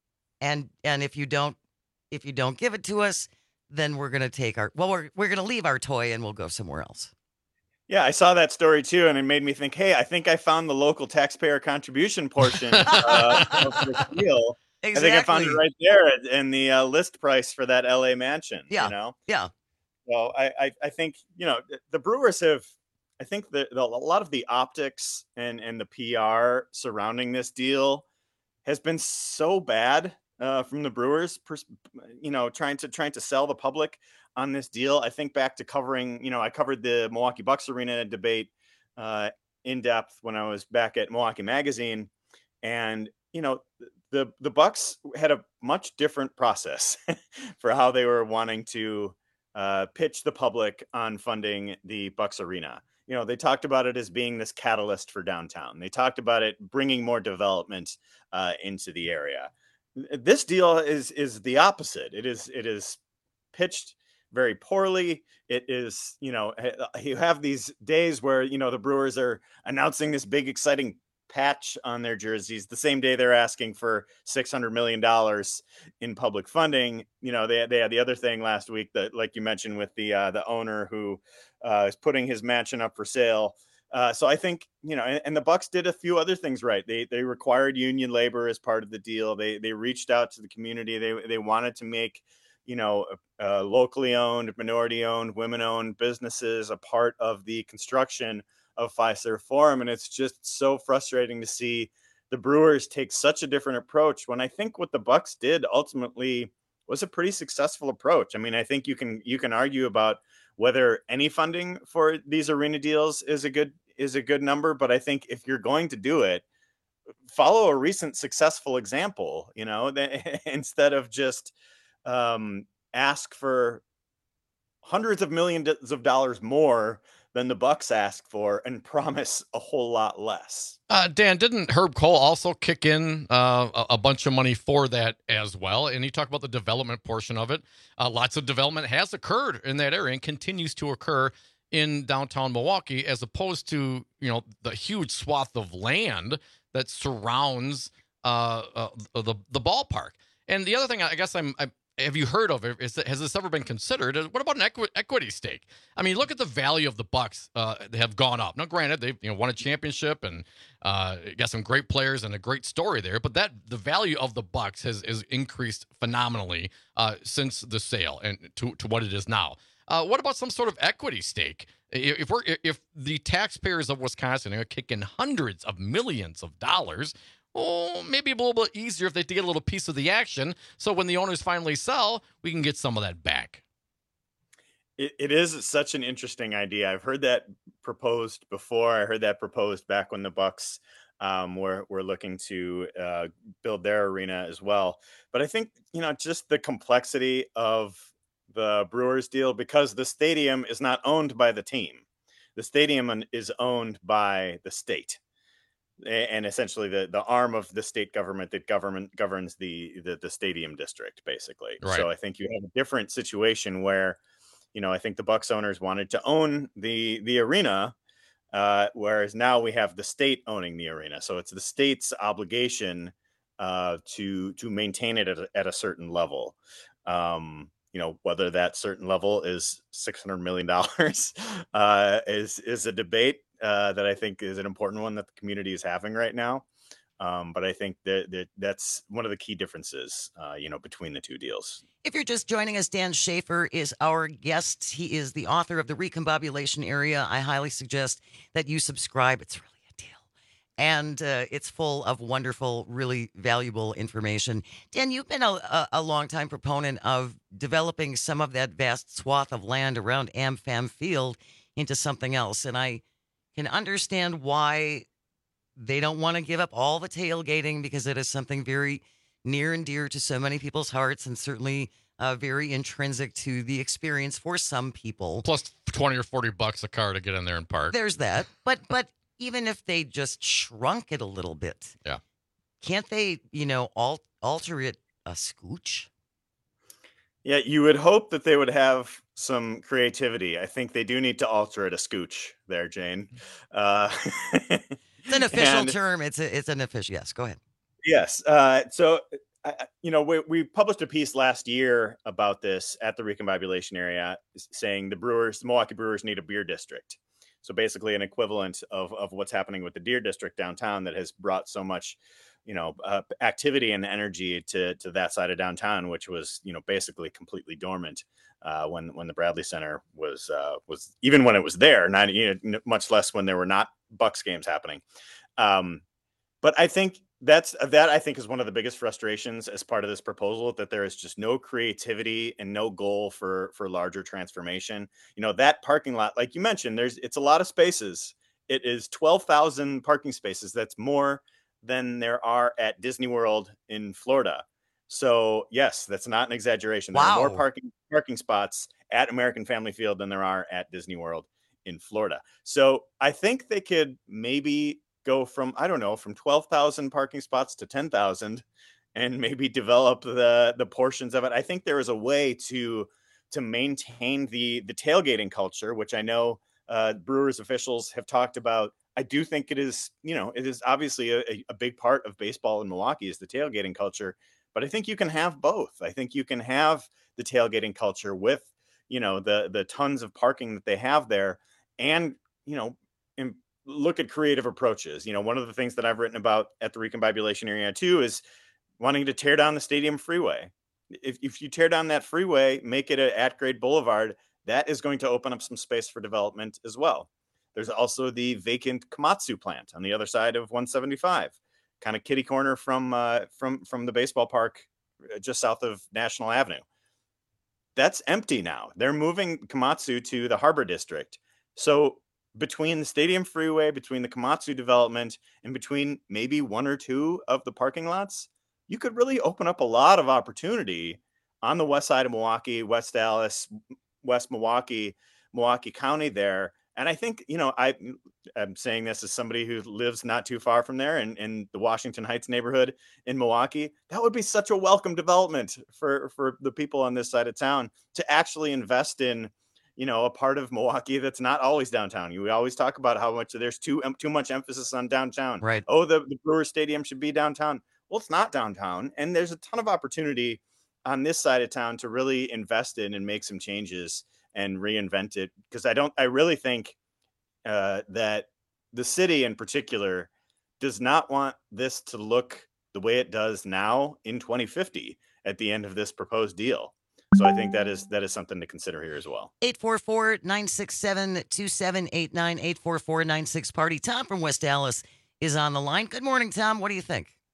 S16: And and if you don't if you don't give it to us, then we're going to take our, well, we're we're going to leave our toy and we'll go somewhere else.
S32: Yeah, I saw that story too, and it made me think, hey, I think I found the local taxpayer contribution portion uh, of the deal. Exactly. I think I found it right there in the uh, list price for that L A mansion.
S16: Yeah.
S32: You know?
S16: Yeah.
S32: So I, I, I think, you know, the Brewers have, I think that a lot of the optics and, and the P R surrounding this deal has been so bad uh, from the Brewers, pers- you know, trying to trying to sell the public on this deal. I think back to covering, you know, I covered the Milwaukee Bucks arena debate uh, in depth when I was back at Milwaukee Magazine, and you know, the the Bucks had a much different process for how they were wanting to uh, pitch the public on funding the Bucks arena. You know, they talked about it as being this catalyst for downtown. They talked about it bringing more development uh, into the area. This deal is is the opposite. It is it is pitched very poorly. It is, you know, you have these days where, you know, the Brewers are announcing this big, exciting patch on their jerseys the same day they're asking for six hundred million dollars in public funding. You know, they, they had the other thing last week that, like you mentioned, with the uh, the owner who uh, is putting his mansion up for sale. Uh, so I think, you know, and, and the Bucks did a few other things right. They they required union labor as part of the deal. They they reached out to the community. They they wanted to make, you know, uh, locally owned, minority owned, women owned businesses a part of the construction of Fiserv Forum. And it's just so frustrating to see the Brewers take such a different approach when I think what the Bucks did ultimately was a pretty successful approach. I mean, I think you can you can argue about whether any funding for these arena deals is a good is a good number, but I think if you're going to do it, follow a recent successful example, you know, that, instead of just um, ask for hundreds of millions of dollars more than the Bucks asked for and promise a whole lot less.
S17: Uh, Dan, didn't Herb Cole also kick in uh, a, a bunch of money for that as well? And he talked about the development portion of it. Uh, lots of development has occurred in that area and continues to occur in downtown Milwaukee, as opposed to, you know, the huge swath of land that surrounds uh, uh, the the ballpark. And the other thing, I guess I'm, I'm have you heard of it? Is that, has this ever been considered? What about an equi- equity stake? I mean, look at the value of the Bucks. Uh, they have gone up. Now, granted, they've you know won a championship and uh, got some great players and a great story there. But that the value of the Bucks has, has increased phenomenally uh, since the sale and to, to what it is now. Uh, what about some sort of equity stake? If we're if the taxpayers of Wisconsin are kicking hundreds of millions of dollars, oh, maybe a little bit easier if they get a little piece of the action. So when the owners finally sell, we can get some of that back.
S32: It, it is such an interesting idea. I've heard that proposed before. I heard that proposed back when the Bucks um, were were looking to uh, build their arena as well. But I think, you know, just the complexity of the Brewers deal, because the stadium is not owned by the team. The stadium is owned by the state, and essentially the, the arm of the state government that government governs the, the, the stadium district, basically.
S17: Right.
S32: So I think you have a different situation where, you know, I think the Bucks owners wanted to own the, the arena, uh, whereas now we have the state owning the arena. So it's the state's obligation uh, to, to maintain it at a, at a certain level. Um, you know, whether that certain level is six hundred million dollars uh, is, is a debate uh, that I think is an important one that the community is having right now. Um, but I think that, that that's one of the key differences, uh, you know, between the two deals.
S16: If you're just joining us, Dan Schaefer is our guest. He is the author of The Recombobulation Area. I highly suggest that you subscribe. It's really a deal. And uh, it's full of wonderful, really valuable information. Dan, you've been a, a, a longtime proponent of developing some of that vast swath of land around AmFam Field into something else. And I can understand why they don't want to give up all the tailgating, because it is something very near and dear to so many people's hearts, and certainly uh, very intrinsic to the experience for some people.
S17: Plus twenty or forty bucks a car to get in there and park.
S16: There's that. But but even if they just shrunk it a little bit,
S17: yeah,
S16: can't they, you know, al- alter it a scooch?
S32: Yeah, you would hope that they would have some creativity. I think they do need to alter it a scooch there, Jane. Uh,
S16: it's an official
S32: and,
S16: term. It's a, it's an official. Yes, go ahead.
S32: Yes. Uh, so, uh, you know, we, we published a piece last year about this at the Recombobulation Area, saying the Brewers, the Milwaukee Brewers need a beer district. So basically an equivalent of, of what's happening with the Deer District downtown that has brought so much, you know, uh, activity and energy to, to that side of downtown, which was, you know, basically completely dormant uh, when, when the Bradley Center was, uh, was even when it was there, not, you know, much less when there were not Bucks games happening. Um, but I think that's, that I think is one of the biggest frustrations as part of this proposal, that there is just no creativity and no goal for, for larger transformation. You know, that parking lot, like you mentioned, there's, it's a lot of spaces. It is twelve thousand parking spaces. That's more than there are at Disney World in Florida. So yes, that's not an exaggeration. There
S16: Wow.
S32: are more parking parking spots at American Family Field than there are at Disney World in Florida. So I think they could maybe go from, I don't know, from twelve thousand parking spots to ten thousand and maybe develop the, the portions of it. I think there is a way to, to maintain the, the tailgating culture, which I know uh, Brewers officials have talked about. I do think it is, you know, it is obviously a, a big part of baseball in Milwaukee is the tailgating culture, but I think you can have both. I think you can have the tailgating culture with, you know, the, the tons of parking that they have there, and, you know, in, look at creative approaches. You know, one of the things that I've written about at the Recombobulation Area too is wanting to tear down the stadium freeway. If, if you tear down that freeway, make it an at-grade boulevard, that is going to open up some space for development as well. There's also the vacant Komatsu plant on the other side of one seventy-five, kind of kitty corner from uh, from from the baseball park just south of National Avenue. That's empty now. They're moving Komatsu to the Harbor District. So between the stadium freeway, between the Komatsu development, and between maybe one or two of the parking lots, you could really open up a lot of opportunity on the west side of Milwaukee, West Dallas, West Milwaukee, Milwaukee County there. And I think, you know, I, I'm saying this as somebody who lives not too far from there in, in the Washington Heights neighborhood in Milwaukee. That would be such a welcome development for, for the people on this side of town to actually invest in, you know, a part of Milwaukee that's not always downtown. We always talk about how much there's too, too much emphasis on downtown.
S16: Right.
S32: Oh, the, the Brewers Stadium should be downtown. Well, it's not downtown. And there's a ton of opportunity on this side of town to really invest in and make some changes and reinvent it. Because I don't, I really think uh, that the city in particular does not want this to look the way it does now in twenty fifty at the end of this proposed deal. So I think that is that is something to consider here as well.
S16: eight four four, nine six seven, two seven eight nine, eight four four, nine six party. Tom from West Dallas is on the line. Good morning, Tom. What do you think?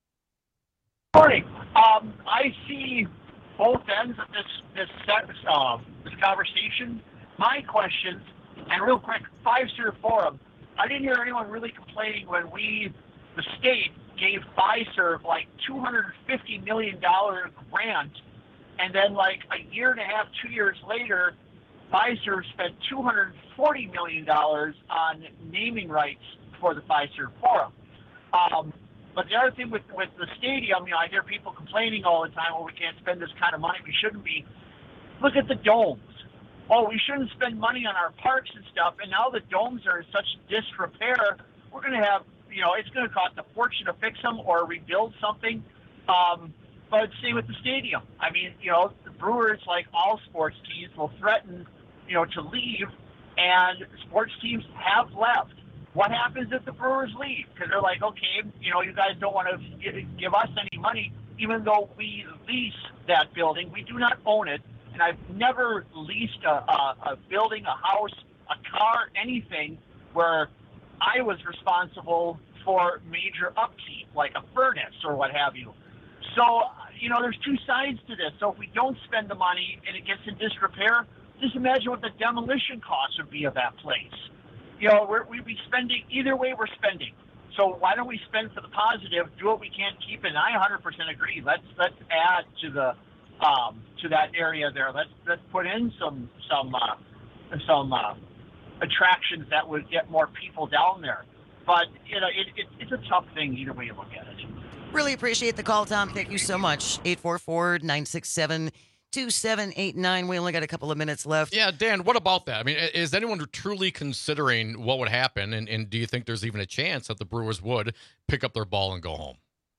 S1: Morning. Um, I see both ends of this this set, uh, this conversation. My questions, and real quick, Fiserv Forum. I didn't hear anyone really complaining when we, the state, gave Fiserv like two hundred fifty million dollars grant, and then like a year and a half, two years later, Fiserv spent two hundred forty million dollars on naming rights for the Fiserv Forum. Um, but the other thing with, with the stadium, you know, I hear people complaining all the time, well, we can't spend this kind of money, we shouldn't be. Look at the domes. Oh, we shouldn't spend money on our parks and stuff, and now the domes are in such disrepair, we're going to have, you know, it's going to cost a fortune to fix them or rebuild something. Um, but same with the stadium. I mean, you know, the Brewers, like all sports teams, will threaten, you know, to leave, and sports teams have left. What happens if the Brewers leave? Because they're like, okay, you know, you guys don't want to give us any money, even though we lease that building. We do not own it, and I've never leased a, a, a building, a house, a car, anything where I was responsible for major upkeep, like a furnace or what have you. So, you know, there's two sides to this. So if we don't spend the money and it gets in disrepair, just imagine what the demolition costs would be of that place. You know, we're, we'd be spending, either way we're spending. So why don't we spend for the positive, do what we can, keep it? And I one hundred percent agree. Let's let's add to the um, to that area there. Let's let's put in some some uh, some uh, attractions that would get more people down there. But you know, it, it, it's a tough thing either way you look at it.
S16: Really appreciate the call, Tom. Thank you so much. eight four four, nine six seven, two seven eight nine. We only got a couple of minutes left.
S17: Yeah, Dan, what about that? I mean, is anyone truly considering what would happen? And, and do you think there's even a chance that the Brewers would pick up their ball and go home?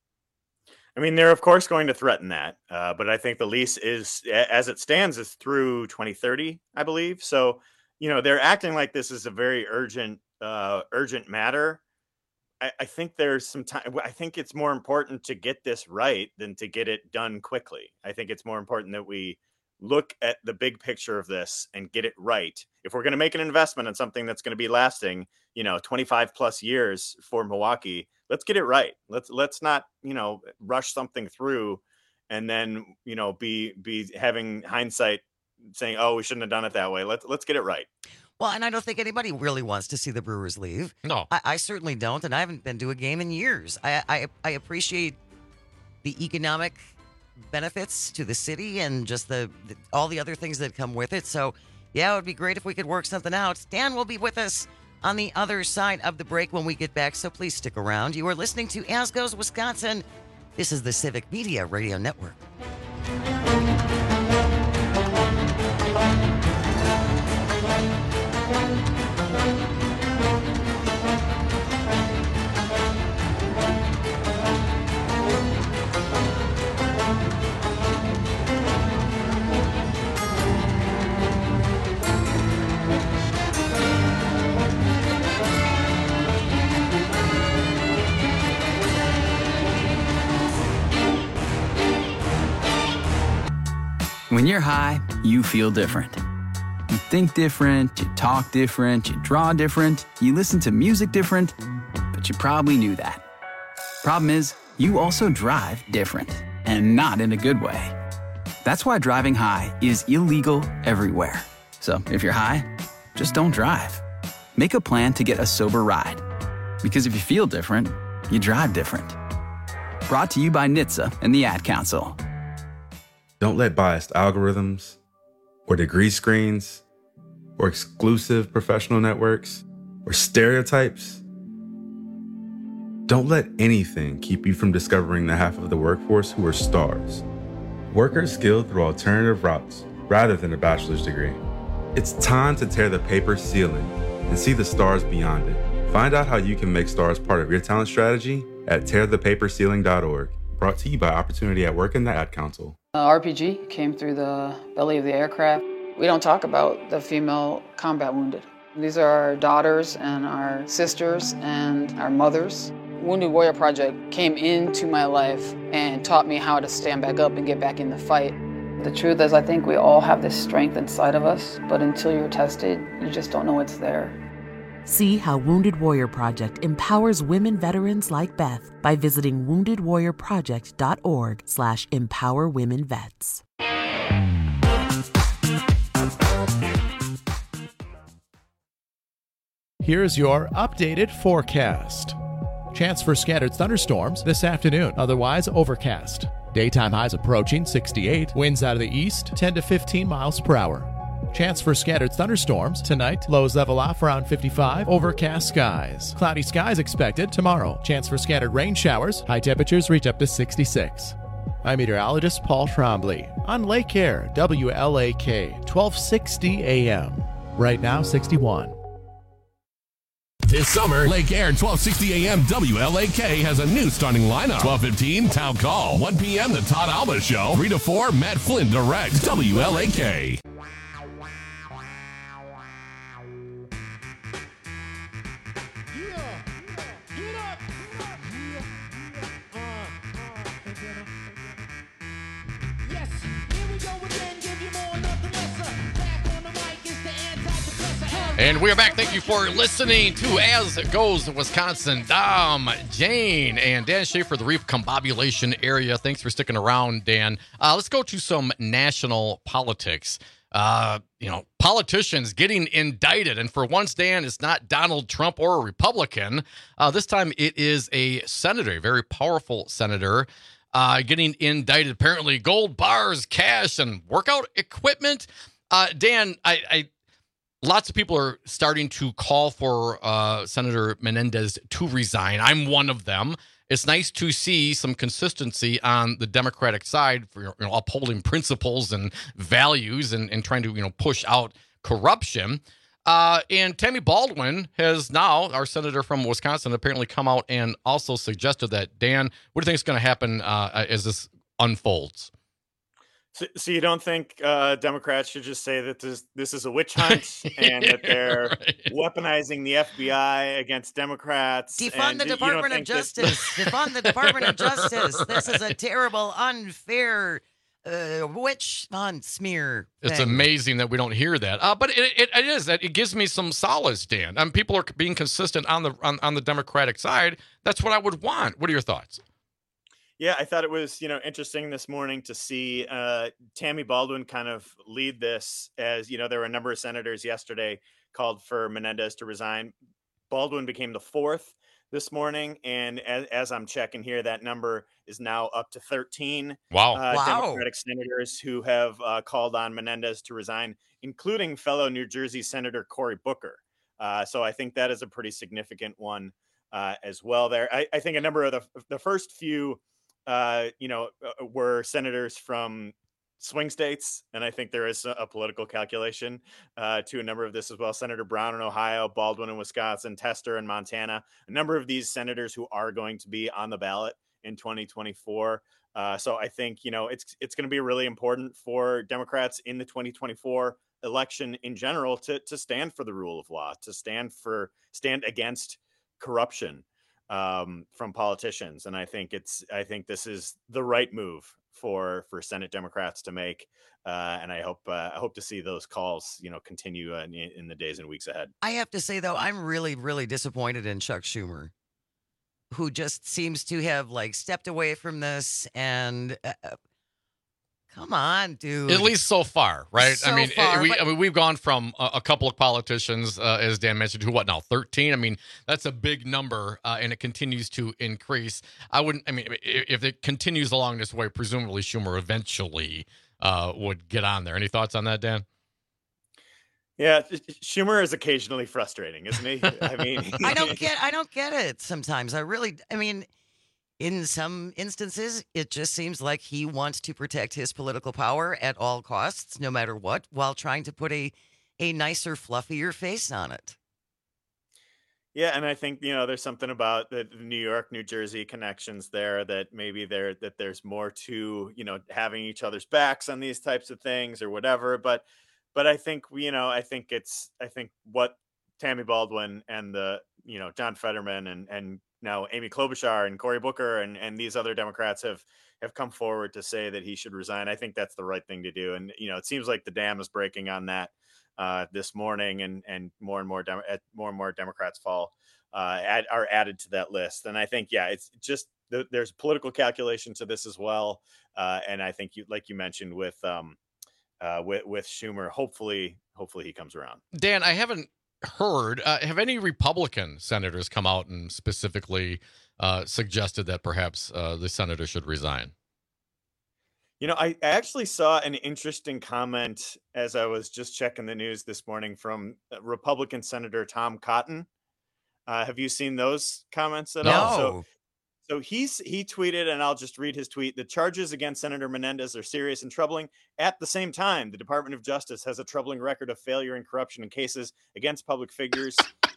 S32: I mean, they're, of course, going to threaten that. Uh, but I think the lease is, as it stands, is through twenty thirty, I believe. So, you know, they're acting like this is a very urgent, uh, urgent matter. I, I think there's some time. I think it's more important to get this right than to get it done quickly. I think it's more important that we look at the big picture of this and get it right. If we're going to make an investment in something that's going to be lasting, you know, twenty-five plus years for Milwaukee, let's get it right. Let's, let's not, you know, rush something through and then, you know, be, be having hindsight saying, oh, we shouldn't have done it that way. Let's, let's get it right.
S16: Well, and I don't think anybody really wants to see the Brewers leave.
S17: No.
S16: I, I certainly don't, and I haven't been to a game in years. I, I, I appreciate the economic benefits to the city and just the, the all the other things that come with it. So, yeah, it would be great if we could work something out. Dan will be with us on the other side of the break when we get back, so please stick around. You are listening to As Goes Wisconsin. This is the Civic Media Radio Network.
S7: When you're high, you feel different. You think different, you talk different, you draw different, you listen to music different, but you probably knew that. Problem is, you also drive different, and not in a good way. That's why driving high is illegal everywhere. So if you're high, just don't drive. Make a plan to get a sober ride. Because if you feel different, you drive different. Brought to you by N H T S A and the Ad Council.
S10: Don't let biased algorithms or degree screens or exclusive professional networks or stereotypes. Don't let anything keep you from discovering the half of the workforce who are stars. Workers skilled through alternative routes rather than a bachelor's degree. It's time to tear the paper ceiling and see the stars beyond it. Find out how you can make stars part of your talent strategy at tear the paper ceiling dot org. Brought to you by Opportunity at Work and the Ad Council.
S28: Uh, R P G came through the belly of the aircraft. We don't talk about the female combat wounded. These are our daughters and our sisters and our mothers. Wounded Warrior Project came into my life and taught me how to stand back up and get back in the fight. The truth is, I think we all have this strength inside of us, but until you're tested, you just don't know it's there.
S2: See how Wounded Warrior Project empowers women veterans like Beth by visiting wounded warrior project dot org slash empower women vets.
S11: Here's your updated forecast. Chance for scattered thunderstorms this afternoon, otherwise overcast. Daytime highs approaching sixty-eight, winds out of the east ten to fifteen miles per hour. Chance for scattered thunderstorms tonight, lows level off around fifty-five, overcast skies. Cloudy skies expected tomorrow. Chance for scattered rain showers, high temperatures reach up to sixty-six. I'm meteorologist Paul Trombley on Lake Air, W L A K, twelve sixty A M. Right now, sixty-one.
S12: This summer, Lake Air twelve sixty A M W L A K has a new starting lineup. twelve fifteen, Town Call. one p.m. The Todd Alba Show. three to four, Matt Flynn Direct. W L A K.
S17: And we are back. Thank you for listening to As It Goes Wisconsin. Dom, Jane, and Dan Schaefer, the Recombobulation area. Thanks for sticking around, Dan. Uh, let's go to some national politics. Uh, you know, politicians getting indicted. And for once, Dan, it's not Donald Trump or a Republican. Uh, this time it is a senator, a very powerful senator, uh, getting indicted. Apparently gold bars, cash, and workout equipment. Uh, Dan, I... I Lots of people are starting to call for uh, Senator Menendez to resign. I'm one of them. It's nice to see some consistency on the Democratic side for, you know, upholding principles and values and, and trying to, you know, push out corruption. Uh, and Tammy Baldwin has now, our senator from Wisconsin, apparently come out and also suggested that. Dan, what do you think is going to happen uh, as this unfolds?
S32: So, so you don't think uh, Democrats should just say that this this is a witch hunt and that they're right. weaponizing the F B I against Democrats?
S16: Defund the Department of Justice. Defund the Department of Justice. This is a terrible, unfair uh, witch hunt smear thing.
S17: It's amazing that we don't hear that. Uh, but it, it, it is that it gives me some solace, Dan. Um, people are being consistent on the on, on the Democratic side. That's what I would want. What are your thoughts?
S32: Yeah, I thought it was, you know, interesting this morning to see uh, Tammy Baldwin kind of lead this, as, you know, there were a number of senators yesterday called for Menendez to resign. Baldwin became the fourth this morning. And as, as I'm checking here, that number is now up to thirteen.
S17: Wow.
S32: Uh,
S16: wow.
S32: Democratic senators who have uh, called on Menendez to resign, including fellow New Jersey Senator Cory Booker. Uh, so I think that is a pretty significant one uh, as well there. I, I think a number of the, the first few Uh, you know, uh, were senators from swing states. And I think there is a, a political calculation uh, to a number of this as well. Senator Brown in Ohio, Baldwin in Wisconsin, Tester in Montana, a number of these senators who are going to be on the ballot in twenty twenty-four. Uh, so I think, you know, it's it's going to be really important for Democrats in the twenty twenty-four election in general to to stand for the rule of law, to stand for stand against corruption um from politicians. And I think it's I think this is the right move for for Senate Democrats to make, uh and I hope uh, I hope to see those calls, you know, continue uh, in, in the days and weeks ahead.
S16: I have to say, though, I'm really really disappointed in Chuck Schumer, who just seems to have like stepped away from this. And uh, come on, dude.
S17: At least so far, right?
S16: So
S17: I mean,
S16: far,
S17: we,
S16: but-
S17: I mean, we've gone from a, a couple of politicians, uh, as Dan mentioned, to what now, thirteen? I mean, that's a big number, uh, and it continues to increase. I wouldn't. I mean, if it continues along this way, presumably Schumer eventually uh, would get on there. Any thoughts on that, Dan?
S32: Yeah, Schumer is occasionally frustrating, isn't he? I mean,
S16: I don't get. I don't get it. Sometimes I really. I mean. In some instances, it just seems like he wants to protect his political power at all costs, no matter what, while trying to put a, a nicer, fluffier face on it.
S32: Yeah, and I think, you know, there's something about the New York, New Jersey connections there that maybe there that there's more to, you know, having each other's backs on these types of things or whatever. But but I think, you know, I think it's I think what Tammy Baldwin and the, you know, John Fetterman and and now Amy Klobuchar and Cory Booker and, and these other Democrats have, have come forward to say that he should resign. I think that's the right thing to do. And, you know, it seems like the dam is breaking on that uh, this morning, and, and more and more, Dem- more and more Democrats fall, uh, add, are added to that list. And I think, yeah, it's just, th- there's political calculation to this as well. Uh, and I think you, like you mentioned with, um, uh, with, with Schumer, hopefully, hopefully he comes around.
S17: Dan, I haven't heard, uh, have any Republican senators come out and specifically uh, suggested that perhaps uh, the senator should resign?
S32: You know, I actually saw an interesting comment as I was just checking the news this morning from Republican Senator Tom Cotton. Uh, have you seen those comments at
S17: No.
S32: all? So, so he's he tweeted, and I'll just read his tweet: "The charges against Senator Menendez are serious and troubling. At the same time, the Department of Justice has a troubling record of failure and corruption in cases against public figures.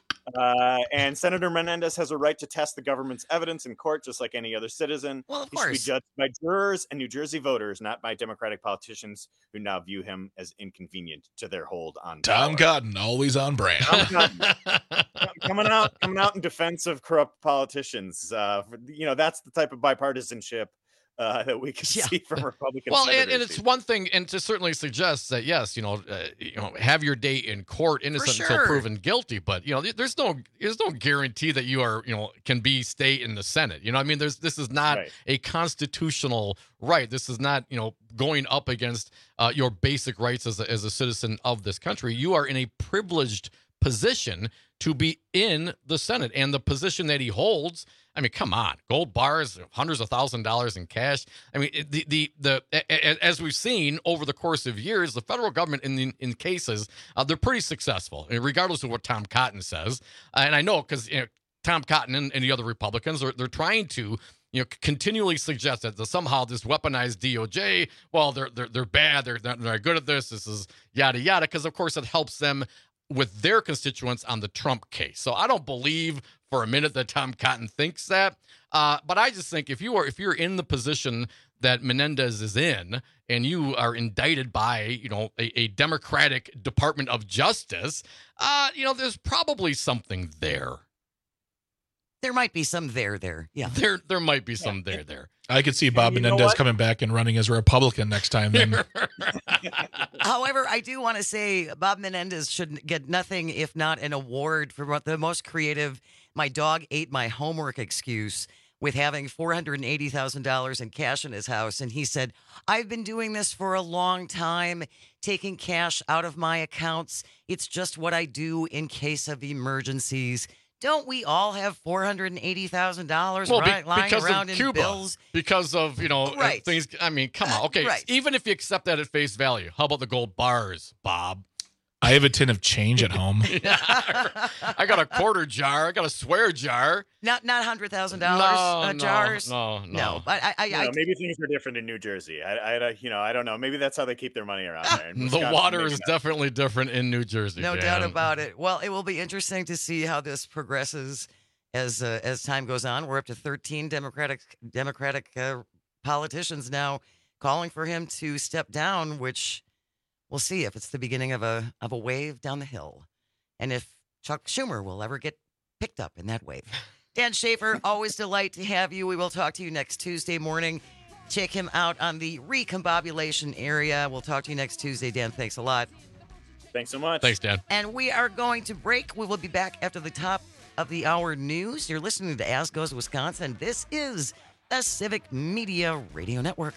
S32: Uh, and Senator Menendez has a right to test the government's evidence in court, just like any other citizen.
S16: Well, of
S32: he should be
S16: course.
S32: judged by jurors and New Jersey voters, not by Democratic politicians who now view him as inconvenient to their hold on
S3: Tom
S32: power."
S3: Cotton, always on brand.
S32: Tom Cotton, coming out, coming out in defense of corrupt politicians. Uh, for- you know, that's the type of bipartisanship uh, that we can
S16: Yeah.
S32: see from Republican
S17: Well, and,
S32: senators.
S17: and it's one thing, and to certainly suggest that yes, you know, uh, you know, have your day in court, innocent until
S16: sure.
S17: proven guilty. But you know, there's no, there's no guarantee that you are, you know, can be stay in the Senate. You know, what I mean, there's this is not
S32: Right.
S17: a constitutional right. This is not, you know, going up against uh, your basic rights as a, as a citizen of this country. You are in a privileged position to be in the Senate, and the position that he holds. I mean, come on, gold bars, hundreds of thousand dollars in cash. I mean, it- the the the a- a- as we've seen over the course of years, the federal government in the, in cases uh, they're pretty successful, regardless of what Tom Cotton says. Uh, and I know because you know, Tom Cotton and, and the other Republicans are they're trying to you know continually suggest that the, somehow this weaponized D O J, well, they're they're they're bad, they're they're not good at this. This is yada yada, because of course it helps them with their constituents on the Trump case. So I don't believe for a minute that Tom Cotton thinks that. Uh, but I just think if you are if you're in the position that Menendez is in, and you are indicted by you know a, a Democratic Department of Justice, uh, you know there's probably something there.
S16: There might be some there there. Yeah.
S17: There there might be some there there.
S3: I could see Bob
S32: you know
S3: Menendez
S32: what?
S3: coming back and running as a Republican next time. Then
S16: However, I do want to say Bob Menendez should get nothing if not an award for what the most creative "my dog ate my homework" excuse, with having four hundred eighty thousand dollars in cash in his house. And he said, "I've been doing this for a long time, taking cash out of my accounts. It's just what I do in case of emergencies." Don't we all have four hundred eighty thousand dollars
S17: Well, be-
S16: right, lying
S17: because
S16: around
S17: of
S16: in
S17: Cuba,
S16: bills?
S17: because of you know uh,
S16: Right.
S17: things. I mean, come on, okay.
S16: right.
S17: Even if you accept that at face value, how about the gold bars, Bob?
S3: I have a tin of change at home.
S17: I got a quarter jar. I got a swear jar.
S16: Not not hundred thousand
S17: No,
S16: dollars uh,
S17: no,
S16: jars.
S17: no, no.
S16: no. But I, I,
S32: You
S16: I
S32: know, maybe things are different in New Jersey. I, I, you know, I don't know. Maybe that's how they keep their money around there. In
S17: The
S32: Wisconsin,
S17: water
S32: maybe
S17: is
S32: not.
S17: definitely different in New Jersey.
S16: no
S17: Dan.
S16: doubt about it. Well, it will be interesting to see how this progresses as uh, as time goes on. We're up to thirteen Democratic Democratic uh, politicians now calling for him to step down, which we'll see if it's the beginning of a of a wave down the hill, and if Chuck Schumer will ever get picked up in that wave. Dan Schaefer, always delight to have you. We will talk to you next Tuesday morning. Check him out on the recombobulation area. We'll talk to you next Tuesday. Dan, thanks a lot.
S32: Thanks so much.
S17: Thanks, Dan.
S16: And we are going to break. We will be back after the top of the hour news. You're listening to As Goes Wisconsin. This is the Civic Media Radio Network.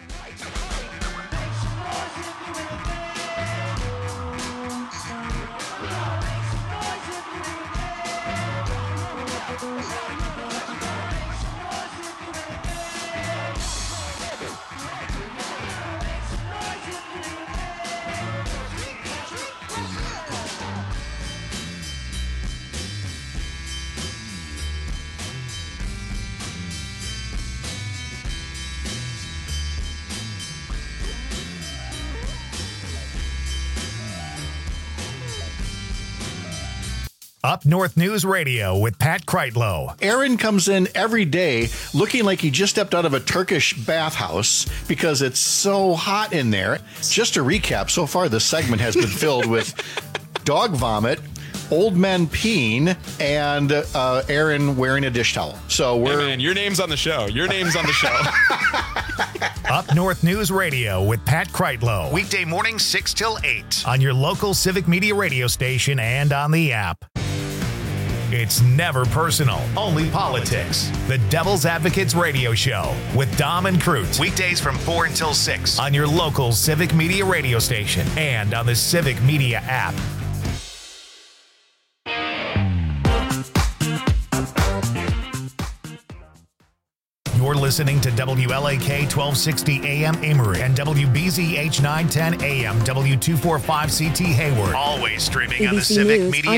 S4: Up North News Radio with Pat Kreitlow.
S6: Aaron comes in every day looking like he just stepped out of a Turkish bathhouse because it's so hot in there. Just to recap, so far this segment has been filled with dog vomit, old men peeing and uh, Aaron wearing a dish towel. So we're.
S5: Hey man, your name's on the show. Your name's on the show.
S4: Up North News Radio with Pat Kreitlow. Weekday mornings six till eight on your local Civic Media radio station and on the app. It's never personal, only politics. The Devil's Advocates Radio Show with Dom and Crute. Weekdays from four until six on your local Civic Media radio station and on the Civic Media app. You're listening to W L A K twelve sixty A M Amory and W B Z H nine ten A M W two forty-five C T Hayward. Always streaming on the Civic Media